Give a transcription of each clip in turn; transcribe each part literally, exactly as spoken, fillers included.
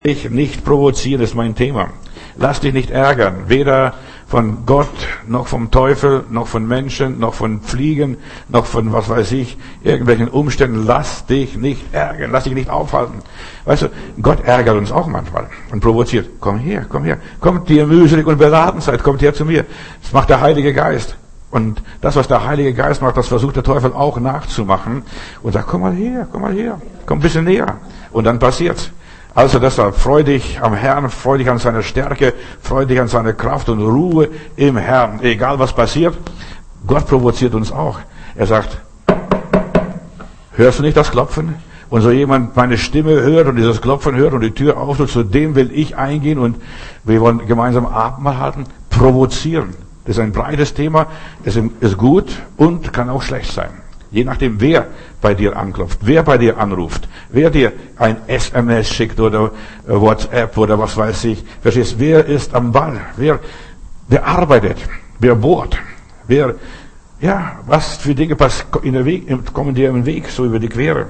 Dich nicht provozieren ist mein Thema. Lass dich nicht ärgern, weder von Gott, noch vom Teufel, noch von Menschen, noch von Fliegen, noch von, was weiß ich, irgendwelchen Umständen. Lass dich nicht ärgern, lass dich nicht aufhalten. Weißt du, Gott ärgert uns auch manchmal und provoziert. Komm her, komm her, kommt, die ihr mühselig und beladen seid, kommt her zu mir. Das macht der Heilige Geist. Und das, was der Heilige Geist macht, das versucht der Teufel auch nachzumachen. Und sagt, komm mal her, komm mal her, komm ein bisschen näher. Und dann passiert's. Also deshalb, freu dich am Herrn, freu dich an seiner Stärke, freu dich an seiner Kraft und Ruhe im Herrn. Egal was passiert, Gott provoziert uns auch. Er sagt, hörst du nicht das Klopfen? Und so jemand meine Stimme hört und dieses Klopfen hört und die Tür auftut, zu dem will ich eingehen und wir wollen gemeinsam Abendmahl halten, provozieren. Das ist ein breites Thema, es ist gut und kann auch schlecht sein. Je nachdem, wer bei dir anklopft, wer bei dir anruft, wer dir ein S M S schickt oder WhatsApp oder was weiß ich. Verstehst, wer ist am Ball? Wer, wer arbeitet? Wer bohrt? Wer, ja, was für Dinge pass, in der Weg, kommen dir im Weg, so über die Quere.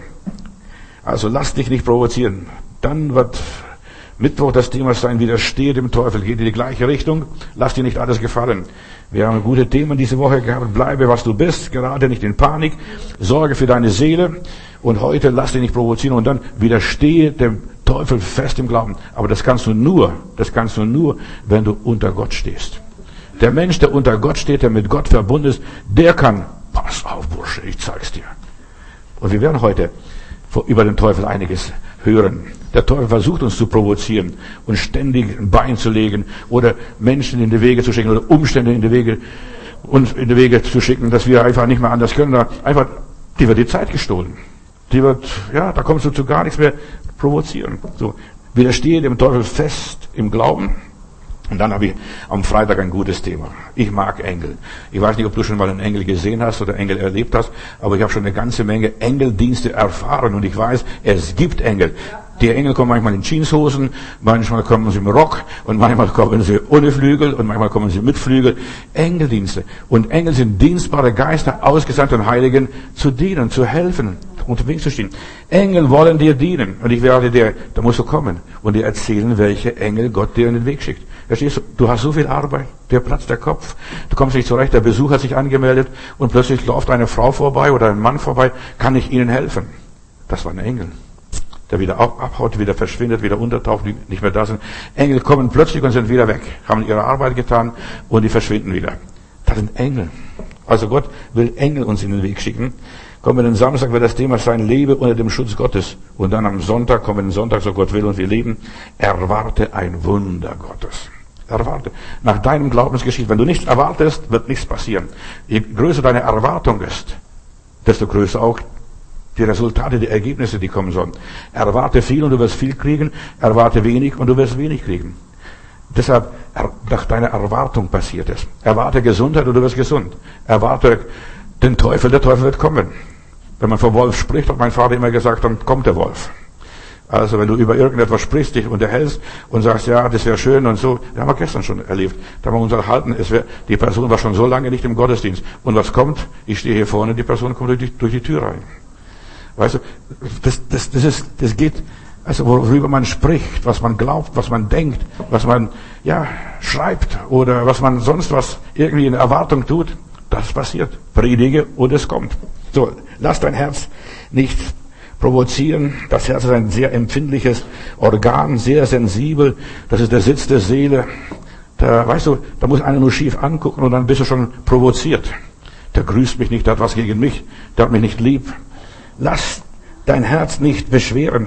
Also lass dich nicht provozieren. Dann wird Mittwoch das Thema sein, widerstehe dem Teufel, geht in die gleiche Richtung, lass dir nicht alles gefallen. Wir haben gute Themen diese Woche gehabt, bleibe was du bist, gerade nicht in Panik, sorge für deine Seele und heute lass dich nicht provozieren und dann widerstehe dem Teufel fest im Glauben. Aber das kannst du nur, das kannst du nur, wenn du unter Gott stehst. Der Mensch, der unter Gott steht, der mit Gott verbunden ist, der kann, pass auf Bursche, ich zeig's dir. Und wir werden heute über den Teufel einiges hören. Der Teufel versucht uns zu provozieren und ständig ein Bein zu legen oder Menschen in die Wege zu schicken oder Umstände in die Wege, uns in die Wege zu schicken, dass wir einfach nicht mehr anders können. Einfach, die wird die Zeit gestohlen. Die wird, ja, da kommst du zu gar nichts mehr provozieren. So, widerstehe dem Teufel fest im Glauben. Und dann habe ich am Freitag ein gutes Thema. Ich mag Engel. Ich weiß nicht, ob du schon mal einen Engel gesehen hast oder Engel erlebt hast, aber ich habe schon eine ganze Menge Engeldienste erfahren und ich weiß, es gibt Engel. Die Engel kommen manchmal in Jeanshosen, manchmal kommen sie im Rock und manchmal kommen sie ohne Flügel und manchmal kommen sie mit Flügel. Engeldienste. Und Engel sind dienstbare Geister, ausgesandt den Heiligen zu dienen, zu helfen, unterwegs zu stehen. Engel wollen dir dienen und ich werde dir, da musst du kommen und dir erzählen, welche Engel Gott dir in den Weg schickt. Verstehst du? Du hast so viel Arbeit, dir platzt der Kopf, du kommst nicht zurecht, der Besuch hat sich angemeldet und plötzlich läuft eine Frau vorbei oder ein Mann vorbei, kann ich ihnen helfen? Das war ein Engel, der wieder abhaut, wieder verschwindet, wieder untertaucht, die nicht mehr da sind. Engel kommen plötzlich und sind wieder weg, haben ihre Arbeit getan und die verschwinden wieder. Das sind Engel. Also Gott will Engel uns in den Weg schicken. Kommen wir den Samstag, wird das Thema sein, lebe unter dem Schutz Gottes. Und dann am Sonntag, kommen wir den Sonntag, so Gott will und wir leben, erwarte ein Wunder Gottes. Erwarte. Nach deinem Glaubensgeschichte. Wenn du nichts erwartest, wird nichts passieren. Je größer deine Erwartung ist, desto größer auch die Resultate, die Ergebnisse, die kommen sollen. Erwarte viel und du wirst viel kriegen. Erwarte wenig und du wirst wenig kriegen. Deshalb, nach deiner Erwartung passiert es. Erwarte Gesundheit und du wirst gesund. Erwarte den Teufel, der Teufel wird kommen. Wenn man vom Wolf spricht, hat mein Vater immer gesagt, dann kommt der Wolf. Also wenn du über irgendetwas sprichst, dich unterhältst und sagst, ja, das wäre schön und so, das haben wir gestern schon erlebt. Da haben wir uns erhalten, es wär, die Person war schon so lange nicht im Gottesdienst. Und was kommt? Ich stehe hier vorne, die Person kommt durch die, durch die Tür rein. Weißt du, das, das, das ist, das geht, also worüber man spricht, was man glaubt, was man denkt, was man, ja, schreibt oder was man sonst was irgendwie in Erwartung tut, das passiert. Predige und es kommt. So, lass dein Herz nicht provozieren. Das Herz ist ein sehr empfindliches Organ, sehr sensibel. Das ist der Sitz der Seele. Da, weißt du, da muss einer nur schief angucken und dann bist du schon provoziert. Der grüßt mich nicht, der hat was gegen mich, der hat mich nicht lieb. Lass dein Herz nicht beschweren.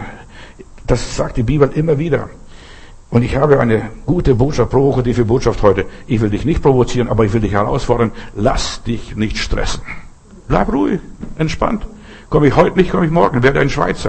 Das sagt die Bibel immer wieder. Und ich habe eine gute Botschaft, provokative Botschaft heute. Ich will dich nicht provozieren, aber ich will dich herausfordern. Lass dich nicht stressen. Bleib ruhig, entspannt. Komme ich heute nicht, komme ich morgen, werde ein Schweizer.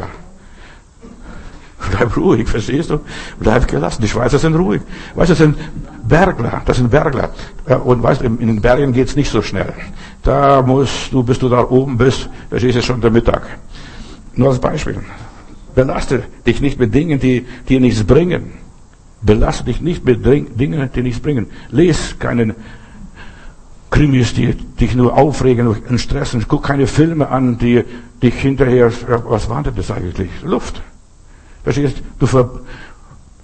Bleib ruhig, verstehst du? Bleib gelassen. Die Schweizer sind ruhig. Weißt du, das sind Bergler, das sind Bergler. Und weißt du, in den Bergen geht's nicht so schnell. Da musst du, bis du da oben bist, verstehst du, schon der Mittag. Nur als Beispiel. Belaste dich nicht mit Dingen, die dir nichts bringen. Belaste dich nicht mit Dingen, die nichts bringen. Lies keinen Krimis, die dich nur aufregen und stressen. Guck keine Filme an, die dich hinterher, was war denn das eigentlich? Luft. Verstehst du? Du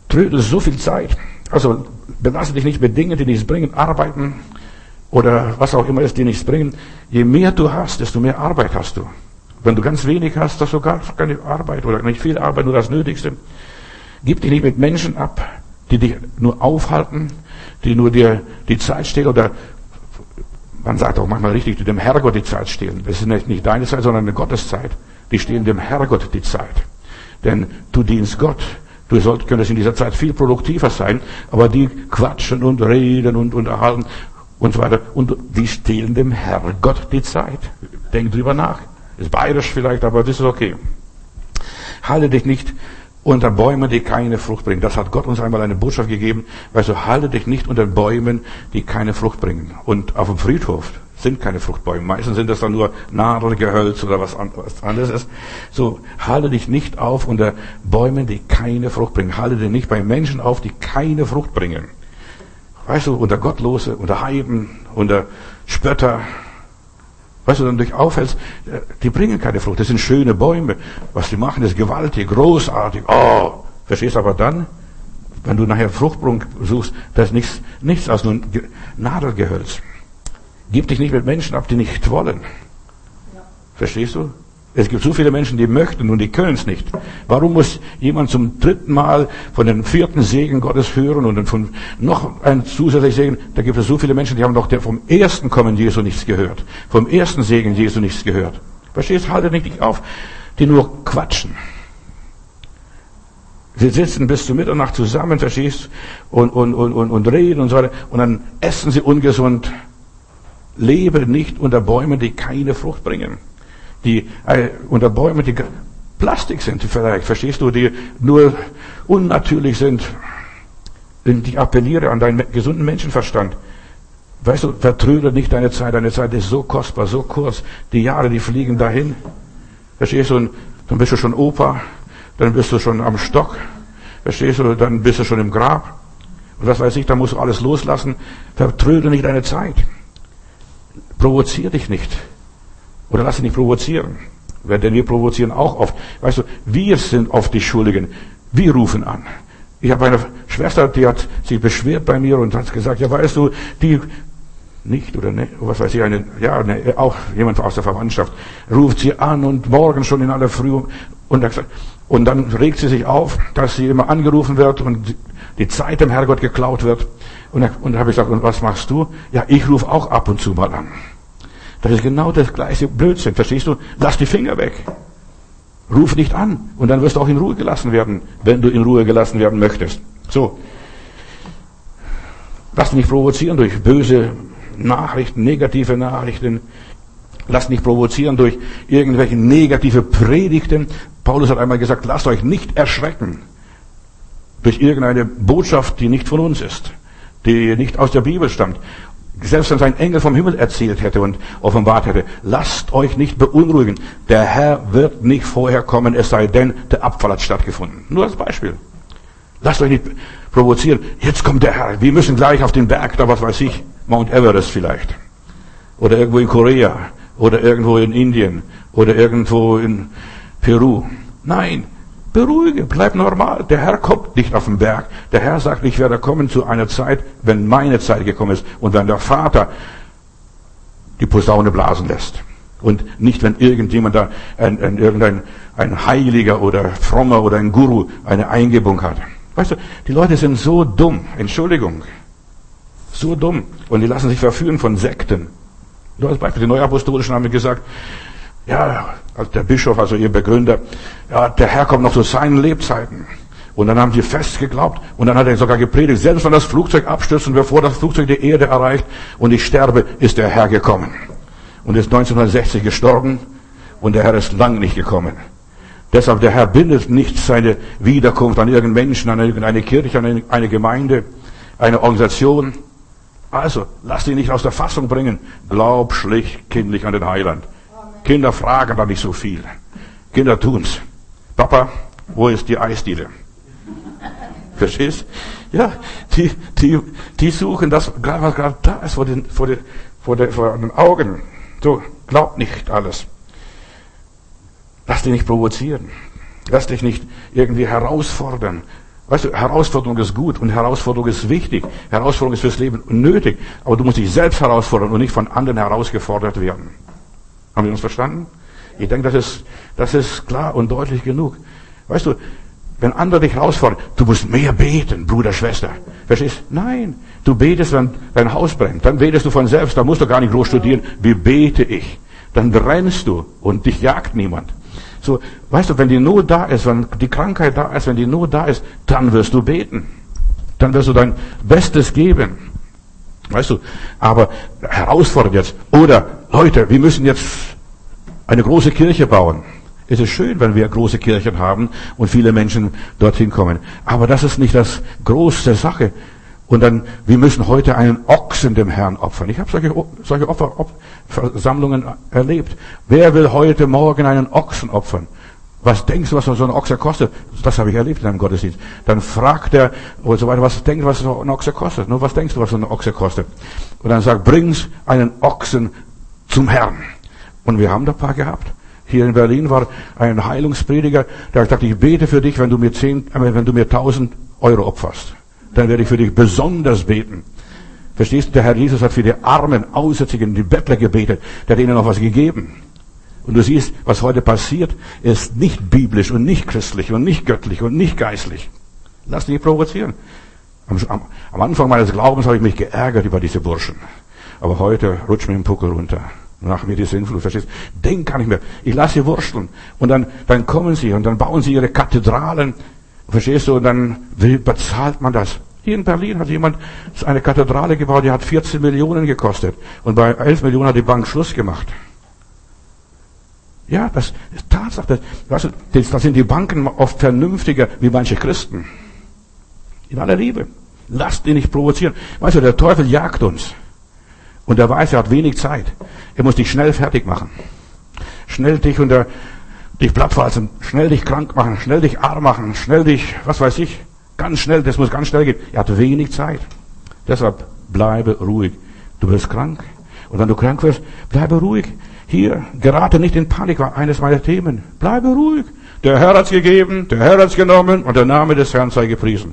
vertrödelst so viel Zeit. Also belasse dich nicht mit Dingen, die nichts bringen, arbeiten oder was auch immer ist, die nichts bringen. Je mehr du hast, desto mehr Arbeit hast du. Wenn du ganz wenig hast, hast du gar keine Arbeit oder nicht viel Arbeit, nur das Nötigste. Gib dich nicht mit Menschen ab, die dich nur aufhalten, die nur dir die Zeit stehlen oder man sagt auch manchmal richtig, die dem Herrgott die Zeit stehlen. Das ist nicht, nicht deine Zeit, sondern eine Gotteszeit. Die stehlen dem Herrgott die Zeit. Denn du dienst Gott. Du sollst, könntest in dieser Zeit viel produktiver sein, aber die quatschen und reden und unterhalten und so weiter. Und die stehlen dem Herrgott die Zeit. Denk drüber nach. Ist bayerisch vielleicht, aber das ist okay. Halte dich nicht unter Bäumen, die keine Frucht bringen. Das hat Gott uns einmal eine Botschaft gegeben. Weißt du, halte dich nicht unter Bäumen, die keine Frucht bringen. Und auf dem Friedhof sind keine Fruchtbäume. Meistens sind das dann nur Nadelgehölz oder was anderes ist. So, halte dich nicht auf unter Bäumen, die keine Frucht bringen. Halte dich nicht bei Menschen auf, die keine Frucht bringen. Weißt du, unter Gottlose, unter Heiden, unter Spötter. Weißt du, dann dich aufhältst, die bringen keine Frucht. Das sind schöne Bäume. Was die machen, ist gewaltig, großartig. Oh, verstehst du, aber dann, wenn du nachher Fruchtbring suchst, das ist nichts, nichts als nur ein Nadelgehölz. Gib dich nicht mit Menschen ab, die nicht wollen. Ja. Verstehst du? Es gibt so viele Menschen, die möchten und die können es nicht. Warum muss jemand zum dritten Mal von dem vierten Segen Gottes hören und dann von noch ein zusätzliches Segen? Da gibt es so viele Menschen, die haben doch vom ersten Kommen Jesu nichts gehört. Vom ersten Segen Jesu nichts gehört. Verstehst du? Halte nicht auf, die nur quatschen. Sie sitzen bis zu Mitternacht zusammen, verstehst du? Und, und, und, und, und reden und so weiter. Und dann essen sie ungesund. Lebe nicht unter Bäumen, die keine Frucht bringen. Die äh, unter Bäumen, die Plastik sind vielleicht, verstehst du, die nur unnatürlich sind. Und ich appelliere an deinen gesunden Menschenverstand. Weißt du, vertrödel nicht deine Zeit. Deine Zeit ist so kostbar, so kurz. Die Jahre, die fliegen dahin. Verstehst du, und dann bist du schon Opa, dann bist du schon am Stock. Verstehst du, dann bist du schon im Grab. Und was weiß ich, da musst du alles loslassen. Vertrödel nicht deine Zeit. Provozier dich nicht. Oder lass dich nicht provozieren. Denn wir provozieren auch oft. Weißt du, wir sind oft die Schuldigen. Wir rufen an. Ich habe eine Schwester, die hat sich beschwert bei mir und hat gesagt, ja weißt du, die nicht oder ne, was weiß ich, eine, ja, ne, auch jemand aus der Verwandtschaft ruft sie an und morgen schon in aller Früh und, und dann regt sie sich auf, dass sie immer angerufen wird und die Zeit dem Herrgott geklaut wird. Und da, und da habe ich gesagt, und was machst du? Ja, ich rufe auch ab und zu mal an. Das ist genau das gleiche Blödsinn, verstehst du? Lass die Finger weg. Ruf nicht an und dann wirst du auch in Ruhe gelassen werden, wenn du in Ruhe gelassen werden möchtest. So. Lass dich nicht provozieren durch böse Nachrichten, negative Nachrichten. Lass dich nicht provozieren durch irgendwelche negative Predigten. Paulus hat einmal gesagt, lasst euch nicht erschrecken durch irgendeine Botschaft, die nicht von uns ist, die nicht aus der Bibel stammt. Selbst wenn es ein Engel vom Himmel erzählt hätte und offenbart hätte, lasst euch nicht beunruhigen. Der Herr wird nicht vorher kommen, es sei denn, der Abfall hat stattgefunden. Nur als Beispiel. Lasst euch nicht provozieren. Jetzt kommt der Herr. Wir müssen gleich auf den Berg, da was weiß ich, Mount Everest vielleicht. Oder irgendwo in Korea. Oder irgendwo in Indien. Oder irgendwo in Peru. Nein. Beruhige, bleib normal. Der Herr kommt nicht auf den Berg. Der Herr sagt, ich werde kommen zu einer Zeit, wenn meine Zeit gekommen ist und wenn der Vater die Posaune blasen lässt. Und nicht, wenn irgendjemand da, ein, ein, irgendein ein Heiliger oder Frommer oder ein Guru eine Eingebung hat. Weißt du, die Leute sind so dumm. Entschuldigung. So dumm. Und die lassen sich verführen von Sekten. Nur als Beispiel, die Neuapostolischen haben gesagt, ja, als der Bischof, also ihr Begründer, ja, der Herr kommt noch zu seinen Lebzeiten. Und dann haben sie fest geglaubt und dann hat er sogar gepredigt, selbst wenn das Flugzeug abstürzt und bevor das Flugzeug die Erde erreicht und ich sterbe, ist der Herr gekommen. Und ist neunzehnhundertsechzig gestorben und der Herr ist lang nicht gekommen. Deshalb, der Herr bindet nicht seine Wiederkunft an irgendeinen Menschen, an irgendeine Kirche, an eine Gemeinde, eine Organisation. Also, lass dich nicht aus der Fassung bringen. Glaub schlicht kindlich an den Heiland. Kinder fragen da nicht so viel. Kinder tun's. Papa, wo ist die Eisdiele? Verstehst? Ja, die, die, die suchen das, was gerade da ist, vor den, vor den, vor den, vor den Augen. So, glaub nicht alles. Lass dich nicht provozieren. Lass dich nicht irgendwie herausfordern. Weißt du, Herausforderung ist gut und Herausforderung ist wichtig. Herausforderung ist fürs Leben nötig. Aber du musst dich selbst herausfordern und nicht von anderen herausgefordert werden. Haben wir uns verstanden? Ich denke, das ist, das ist klar und deutlich genug. Weißt du, wenn andere dich herausfordern, du musst mehr beten, Bruder, Schwester. Verstehst? Nein. Du betest, wenn dein Haus brennt. Dann betest du von selbst. Da musst du gar nicht groß studieren. Wie bete ich? Dann brennst du und dich jagt niemand. So, weißt du, wenn die Not da ist, wenn die Krankheit da ist, wenn die Not da ist, dann wirst du beten. Dann wirst du dein Bestes geben. Weißt du, aber herausfordert jetzt. Oder, Leute, wir müssen jetzt eine große Kirche bauen. Es ist schön, wenn wir große Kirchen haben und viele Menschen dorthin kommen. Aber das ist nicht das große Sache. Und dann, wir müssen heute einen Ochsen dem Herrn opfern. Ich habe solche, solche Opfer, Op- Versammlungen erlebt. Wer will heute Morgen einen Ochsen opfern? Was denkst du, was so ein Ochse kostet? Das habe ich erlebt in einem Gottesdienst. Dann fragt er und so weiter, was denkst du, was so ein Ochse kostet? Nur was denkst du, was so ein Ochse kostet? Und dann sagt, bring's einen Ochsen zum Herrn. Und wir haben da ein paar gehabt. Hier in Berlin war ein Heilungsprediger, der hat gesagt, ich bete für dich, wenn du mir zehn, wenn du mir tausend Euro opferst. Dann werde ich für dich besonders beten. Verstehst du? Der Herr Jesus hat für die Armen, Aussätzigen, die Bettler gebetet. Der hat ihnen noch was gegeben. Und du siehst, was heute passiert, ist nicht biblisch und nicht christlich und nicht göttlich und nicht geistlich. Lass dich provozieren. Am, am, am Anfang meines Glaubens habe ich mich geärgert über diese Burschen. Aber heute rutscht mir den Puckel runter. Nach mir die Sinnflut, verstehst du? Denk gar nicht mehr. Ich lasse sie wursteln. Und dann, dann kommen sie und dann bauen sie ihre Kathedralen. Verstehst du? Und dann, wie bezahlt man das? Hier in Berlin hat jemand eine Kathedrale gebaut, die hat vierzehn Millionen gekostet. Und bei elf Millionen hat die Bank Schluss gemacht. Ja, das ist Tatsache. Weißt du, da sind die Banken oft vernünftiger wie manche Christen. In aller Liebe. Lasst ihn nicht provozieren. Weißt du, der Teufel jagt uns. Und er weiß, er hat wenig Zeit. Er muss dich schnell fertig machen. Schnell dich unter dich plattfalzen, schnell dich krank machen, schnell dich arm machen, schnell dich, was weiß ich, ganz schnell, das muss ganz schnell gehen. Er hat wenig Zeit. Deshalb bleibe ruhig. Du wirst krank. Und wenn du krank wirst, bleibe ruhig. Hier, gerate nicht in Panik, war eines meiner Themen. Bleibe ruhig. Der Herr hat's gegeben, der Herr hat's genommen und der Name des Herrn sei gepriesen.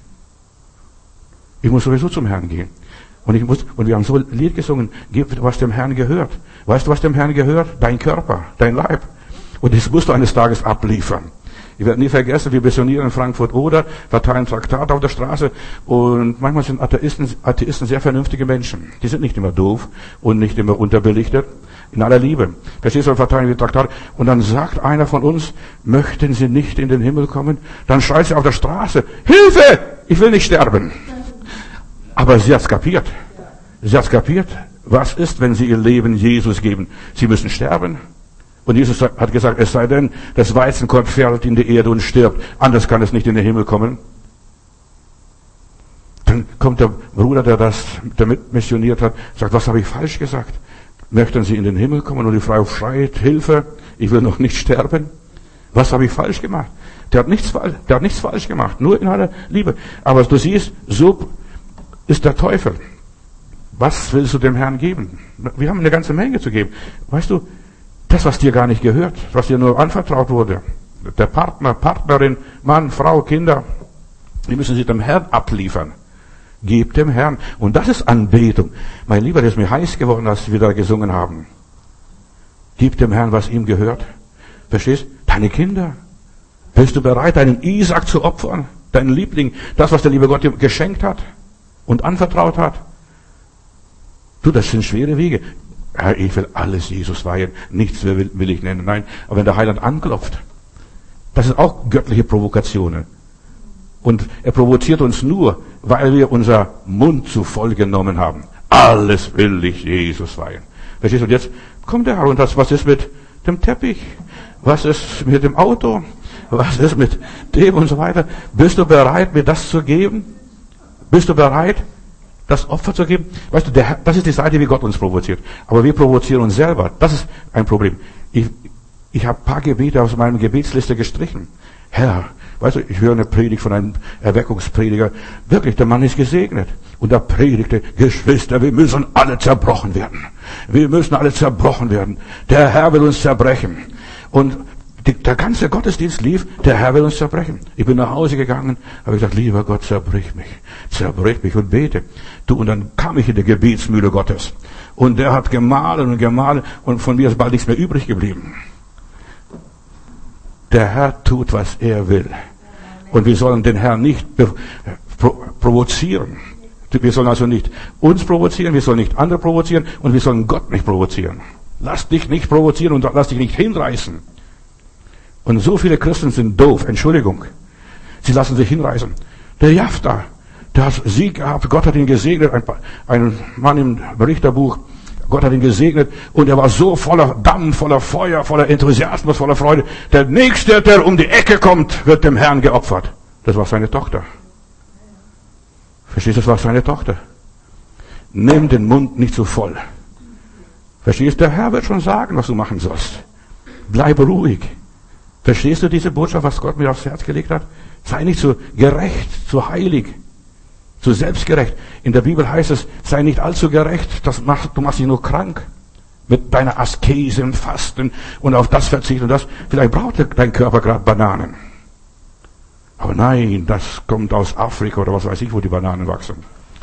Ich muss sowieso zum Herrn gehen. Und ich muss, und wir haben so ein Lied gesungen, gib, was dem Herrn gehört. Weißt du, was dem Herrn gehört? Dein Körper, dein Leib. Und das musst du eines Tages abliefern. Ich werde nie vergessen, wir missionieren in Frankfurt oder verteilen Traktate auf der Straße. Und manchmal sind Atheisten, Atheisten sehr vernünftige Menschen. Die sind nicht immer doof und nicht immer unterbelichtet. In aller Liebe. Verstehst du, verteilen wir Traktate. Und dann sagt einer von uns, möchten Sie nicht in den Himmel kommen? Dann schreit sie auf der Straße, Hilfe! Ich will nicht sterben. Aber sie hat's kapiert. Sie hat's kapiert. Was ist, wenn sie ihr Leben Jesus geben? Sie müssen sterben. Und Jesus hat gesagt, es sei denn, das Weizenkorn fällt in die Erde und stirbt. Anders kann es nicht in den Himmel kommen. Dann kommt der Bruder, der das damit missioniert hat, sagt, was habe ich falsch gesagt? Möchten Sie in den Himmel kommen? Und die Frau schreit, Hilfe, ich will noch nicht sterben. Was habe ich falsch gemacht? Der hat nichts, der hat nichts falsch gemacht, nur in aller Liebe. Aber du siehst, so ist der Teufel. Was willst du dem Herrn geben? Wir haben eine ganze Menge zu geben. Weißt du, das, was dir gar nicht gehört, was dir nur anvertraut wurde, der Partner, Partnerin, Mann, Frau, Kinder, die müssen sie dem Herrn abliefern. Gib dem Herrn. Und das ist Anbetung. Mein Lieber, das ist mir heiß geworden, als wir da gesungen haben. Gib dem Herrn, was ihm gehört. Verstehst? Deine Kinder. Bist du bereit, deinen Isaac zu opfern? Deinen Liebling, das, was der liebe Gott dir geschenkt hat und anvertraut hat? Du, das sind schwere Wege. Ja, ich will alles Jesus weihen. Nichts will, will ich nennen. Nein, aber wenn der Heiland anklopft, das sind auch göttliche Provokationen. Und er provoziert uns nur, weil wir unser Mund zu voll genommen haben. Alles will ich Jesus weihen. Verstehst du? Und jetzt kommt der Herr und das, was ist mit dem Teppich? Was ist mit dem Auto? Was ist mit dem und so weiter? Bist du bereit, mir das zu geben? Bist du bereit, das Opfer zu geben? Weißt du, der, das ist die Seite, wie Gott uns provoziert. Aber wir provozieren uns selber. Das ist ein Problem. Ich, ich habe ein paar Gebete aus meiner Gebetsliste gestrichen. Herr, weißt du, ich höre eine Predigt von einem Erweckungsprediger. Wirklich, der Mann ist gesegnet. Und er predigte, Geschwister, wir müssen alle zerbrochen werden. Wir müssen alle zerbrochen werden. Der Herr will uns zerbrechen. Und die, der ganze Gottesdienst lief, der Herr will uns zerbrechen. Ich bin nach Hause gegangen, habe gesagt, lieber Gott, zerbrich mich, zerbrich mich und bete. Du, und dann kam ich in die Gebetsmühle Gottes. Und der hat gemahlen und gemahlen und von mir ist bald nichts mehr übrig geblieben. Der Herr tut, was er will. Und wir sollen den Herrn nicht provozieren. Wir sollen also nicht uns provozieren, wir sollen nicht andere provozieren und wir sollen Gott nicht provozieren. Lass dich nicht provozieren und lass dich nicht hinreißen. Und so viele Christen sind doof, Entschuldigung. Sie lassen sich hinreißen. Der Jafta, der hat Sieg gehabt, Gott hat ihn gesegnet, ein, ein Mann im Richterbuch, Gott hat ihn gesegnet und er war so voller Dampf, voller Feuer, voller Enthusiasmus, voller Freude. Der Nächste, der um die Ecke kommt, wird dem Herrn geopfert. Das war seine Tochter. Verstehst du, das war seine Tochter. Nimm den Mund nicht so voll. Verstehst du, der Herr wird schon sagen, was du machen sollst. Bleib ruhig. Verstehst du diese Botschaft, was Gott mir aufs Herz gelegt hat? Sei nicht so gerecht, so heilig, so selbstgerecht. In der Bibel heißt es, sei nicht allzu gerecht, das macht, du machst dich nur krank. Mit deiner Askese und Fasten und auf das verzichten und das. Vielleicht braucht dein Körper gerade Bananen. Aber nein, das kommt aus Afrika oder was weiß ich, wo die Bananen wachsen.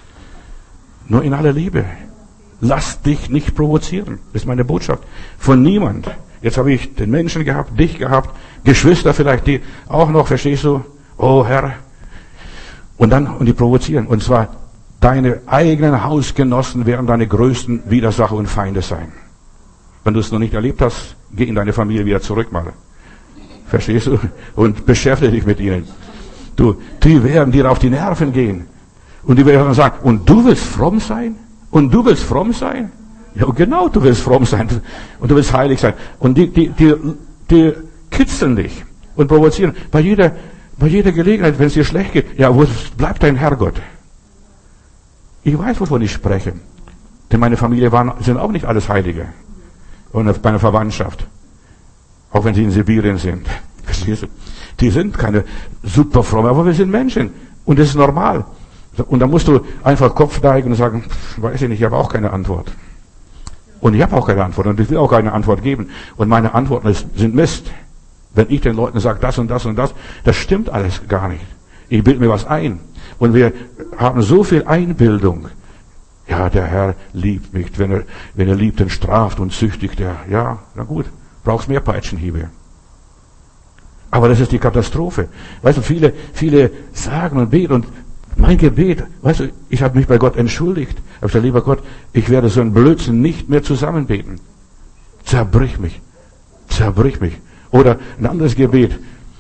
Nur in aller Liebe. Lass dich nicht provozieren. Das ist meine Botschaft. Von niemand. Jetzt habe ich den Menschen gehabt, dich gehabt, Geschwister vielleicht, die auch noch, verstehst du? Oh Herr. Und dann, und die provozieren. Und zwar, deine eigenen Hausgenossen werden deine größten Widersacher und Feinde sein. Wenn du es noch nicht erlebt hast, geh in deine Familie wieder zurück mal. Verstehst du? Und beschäftige dich mit ihnen. Du, die werden dir auf die Nerven gehen. Und die werden sagen, und du willst fromm sein? Und du willst fromm sein? Ja, genau, du willst fromm sein. Und du willst heilig sein. Und die, die, die, die kitzeln dich und provozieren. Bei jeder, bei jeder Gelegenheit, wenn es dir schlecht geht, ja, wo bleibt dein Herrgott? Ich weiß, wovon ich spreche. Denn meine Familie waren, sind auch nicht alles Heilige. Und meine Verwandtschaft. Auch wenn sie in Sibirien sind. Verstehst du? Die sind keine super fromme, aber wir sind Menschen. Und das ist normal. Und da musst du einfach Kopf neigen und sagen, weiß ich nicht, ich habe auch keine Antwort. Und ich habe auch keine Antwort und ich will auch keine Antwort geben. Und meine Antworten sind Mist. Wenn ich den Leuten sage, das und das und das, das stimmt alles gar nicht. Ich bilde mir was ein. Und wir haben so viel Einbildung. Ja, der Herr liebt mich. Wenn er, wenn er liebt, dann straft und züchtigt er. Ja, na gut, brauchst mehr Peitschenhiebe. Aber das ist die Katastrophe. Weißt du, viele, viele sagen und beten und mein Gebet, weißt du, ich habe mich bei Gott entschuldigt. Ich habe gesagt, lieber Gott, ich werde so einen Blödsinn nicht mehr zusammenbeten. Zerbrich mich. Zerbrich mich. Oder ein anderes Gebet.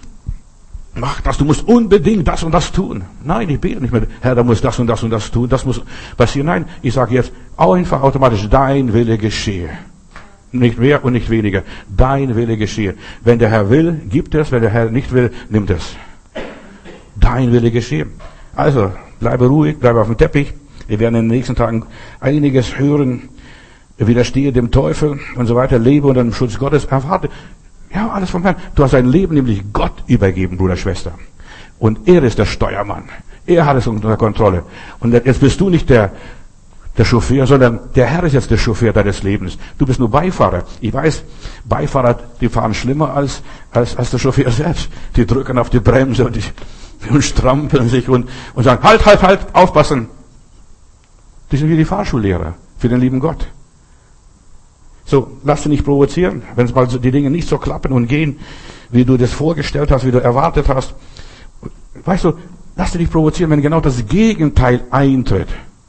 Mach das, du musst unbedingt das und das tun. Nein, ich bete nicht mehr, Herr, da muss das und das und das tun, das muss passieren. Nein, ich sage jetzt einfach automatisch, dein Wille geschehe. Nicht mehr und nicht weniger. Dein Wille geschehe. Wenn der Herr will, gibt es. Wenn der Herr nicht will, nimmt es. Dein Wille geschehe. Also, bleibe ruhig, bleibe auf dem Teppich. Wir werden in den nächsten Tagen einiges hören. Widerstehe dem Teufel und so weiter. Lebe unter dem Schutz Gottes. Erwarte. Ja, alles vom Herrn. Du hast dein Leben nämlich Gott übergeben, Bruder, Schwester. Und er ist der Steuermann. Er hat es unter Kontrolle. Und jetzt bist du nicht der, der Chauffeur, sondern der Herr ist jetzt der Chauffeur deines Lebens. Du bist nur Beifahrer. Ich weiß, Beifahrer, die fahren schlimmer als, als, als der Chauffeur selbst. Die drücken auf die Bremse und, die, und strampeln sich und, und sagen, halt, halt, halt, aufpassen. Die sind wie die Fahrschullehrer für den lieben Gott. So, lass dich nicht provozieren, wenn es mal so die Dinge nicht so klappen und gehen, wie du das vorgestellt hast, wie du erwartet hast. Weißt du, lass dich nicht provozieren, wenn genau das Gegenteil eintritt.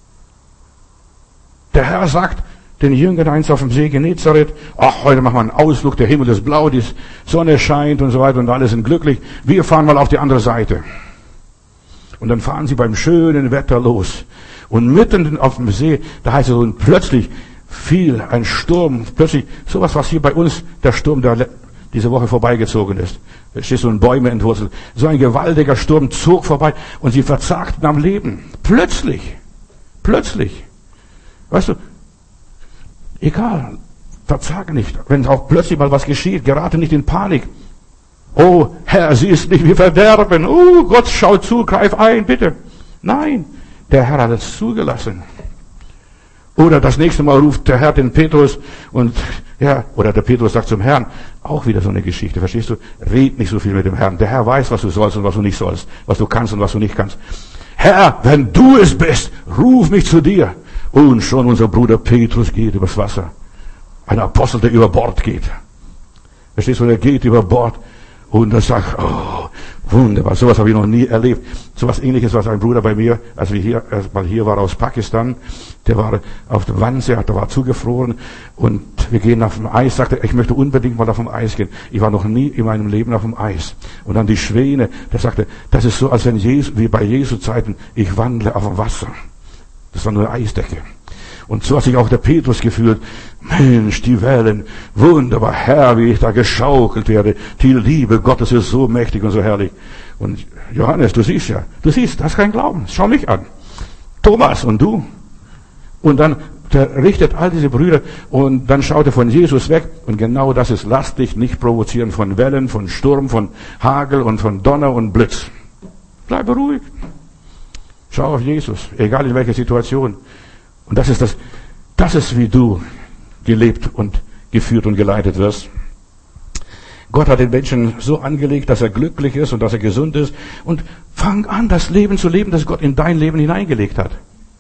Der Herr sagt den Jüngern eins auf dem See Genezareth, ach, heute machen wir einen Ausflug, der Himmel ist blau, die Sonne scheint und so weiter und alle sind glücklich. Wir fahren mal auf die andere Seite. Und dann fahren sie beim schönen Wetter los. Und mitten auf dem See, da heißt es so, und plötzlich fiel ein Sturm, plötzlich sowas, was hier bei uns der Sturm, der diese Woche vorbeigezogen ist. Da steht so ein Bäume entwurzelt. So ein gewaltiger Sturm zog vorbei und sie verzagten am Leben. Plötzlich. Plötzlich. Weißt du, egal, verzage nicht. Wenn auch plötzlich mal was geschieht, gerate nicht in Panik. Oh, Herr, siehst nicht, wir verderben. Oh, Gott, schau zu, greif ein, bitte. Nein, der Herr hat es zugelassen. Oder das nächste Mal ruft der Herr den Petrus und, ja, oder der Petrus sagt zum Herrn, auch wieder so eine Geschichte, verstehst du? Red nicht so viel mit dem Herrn. Der Herr weiß, was du sollst und was du nicht sollst, was du kannst und was du nicht kannst. Herr, wenn du es bist, ruf mich zu dir. Und schon unser Bruder Petrus geht übers Wasser. Ein Apostel, der über Bord geht. Verstehst du, der geht über Bord und er sagt, oh, wunderbar, sowas habe ich noch nie erlebt. Sowas Ähnliches, was ein Bruder bei mir, als wir hier, als mal hier war aus Pakistan, der war auf dem Wannsee, der war zugefroren und wir gehen auf dem Eis, sagte, ich möchte unbedingt mal auf dem Eis gehen. Ich war noch nie in meinem Leben auf dem Eis. Und dann die Schwäne, der sagte, das ist so, als wenn Jesus, wie bei Jesu Zeiten, ich wandle auf dem Wasser. Das war nur eine Eisdecke. Und so hat sich auch der Petrus gefühlt. Mensch, die Wellen, wunderbar, Herr, wie ich da geschaukelt werde. Die Liebe Gottes ist so mächtig und so herrlich. Und Johannes, du siehst ja, du siehst, das ist kein Glauben. Schau mich an. Thomas und du. Und dann der richtet all diese Brüder und dann schaut er von Jesus weg. Und genau das ist, lass dich nicht provozieren von Wellen, von Sturm, von Hagel und von Donner und Blitz. Bleibe ruhig. Schau auf Jesus, egal in welcher Situation. Und das ist das, das ist, wie du gelebt und geführt und geleitet wirst. Gott hat den Menschen so angelegt, dass er glücklich ist und dass er gesund ist. Und fang an, das Leben zu leben, das Gott in dein Leben hineingelegt hat.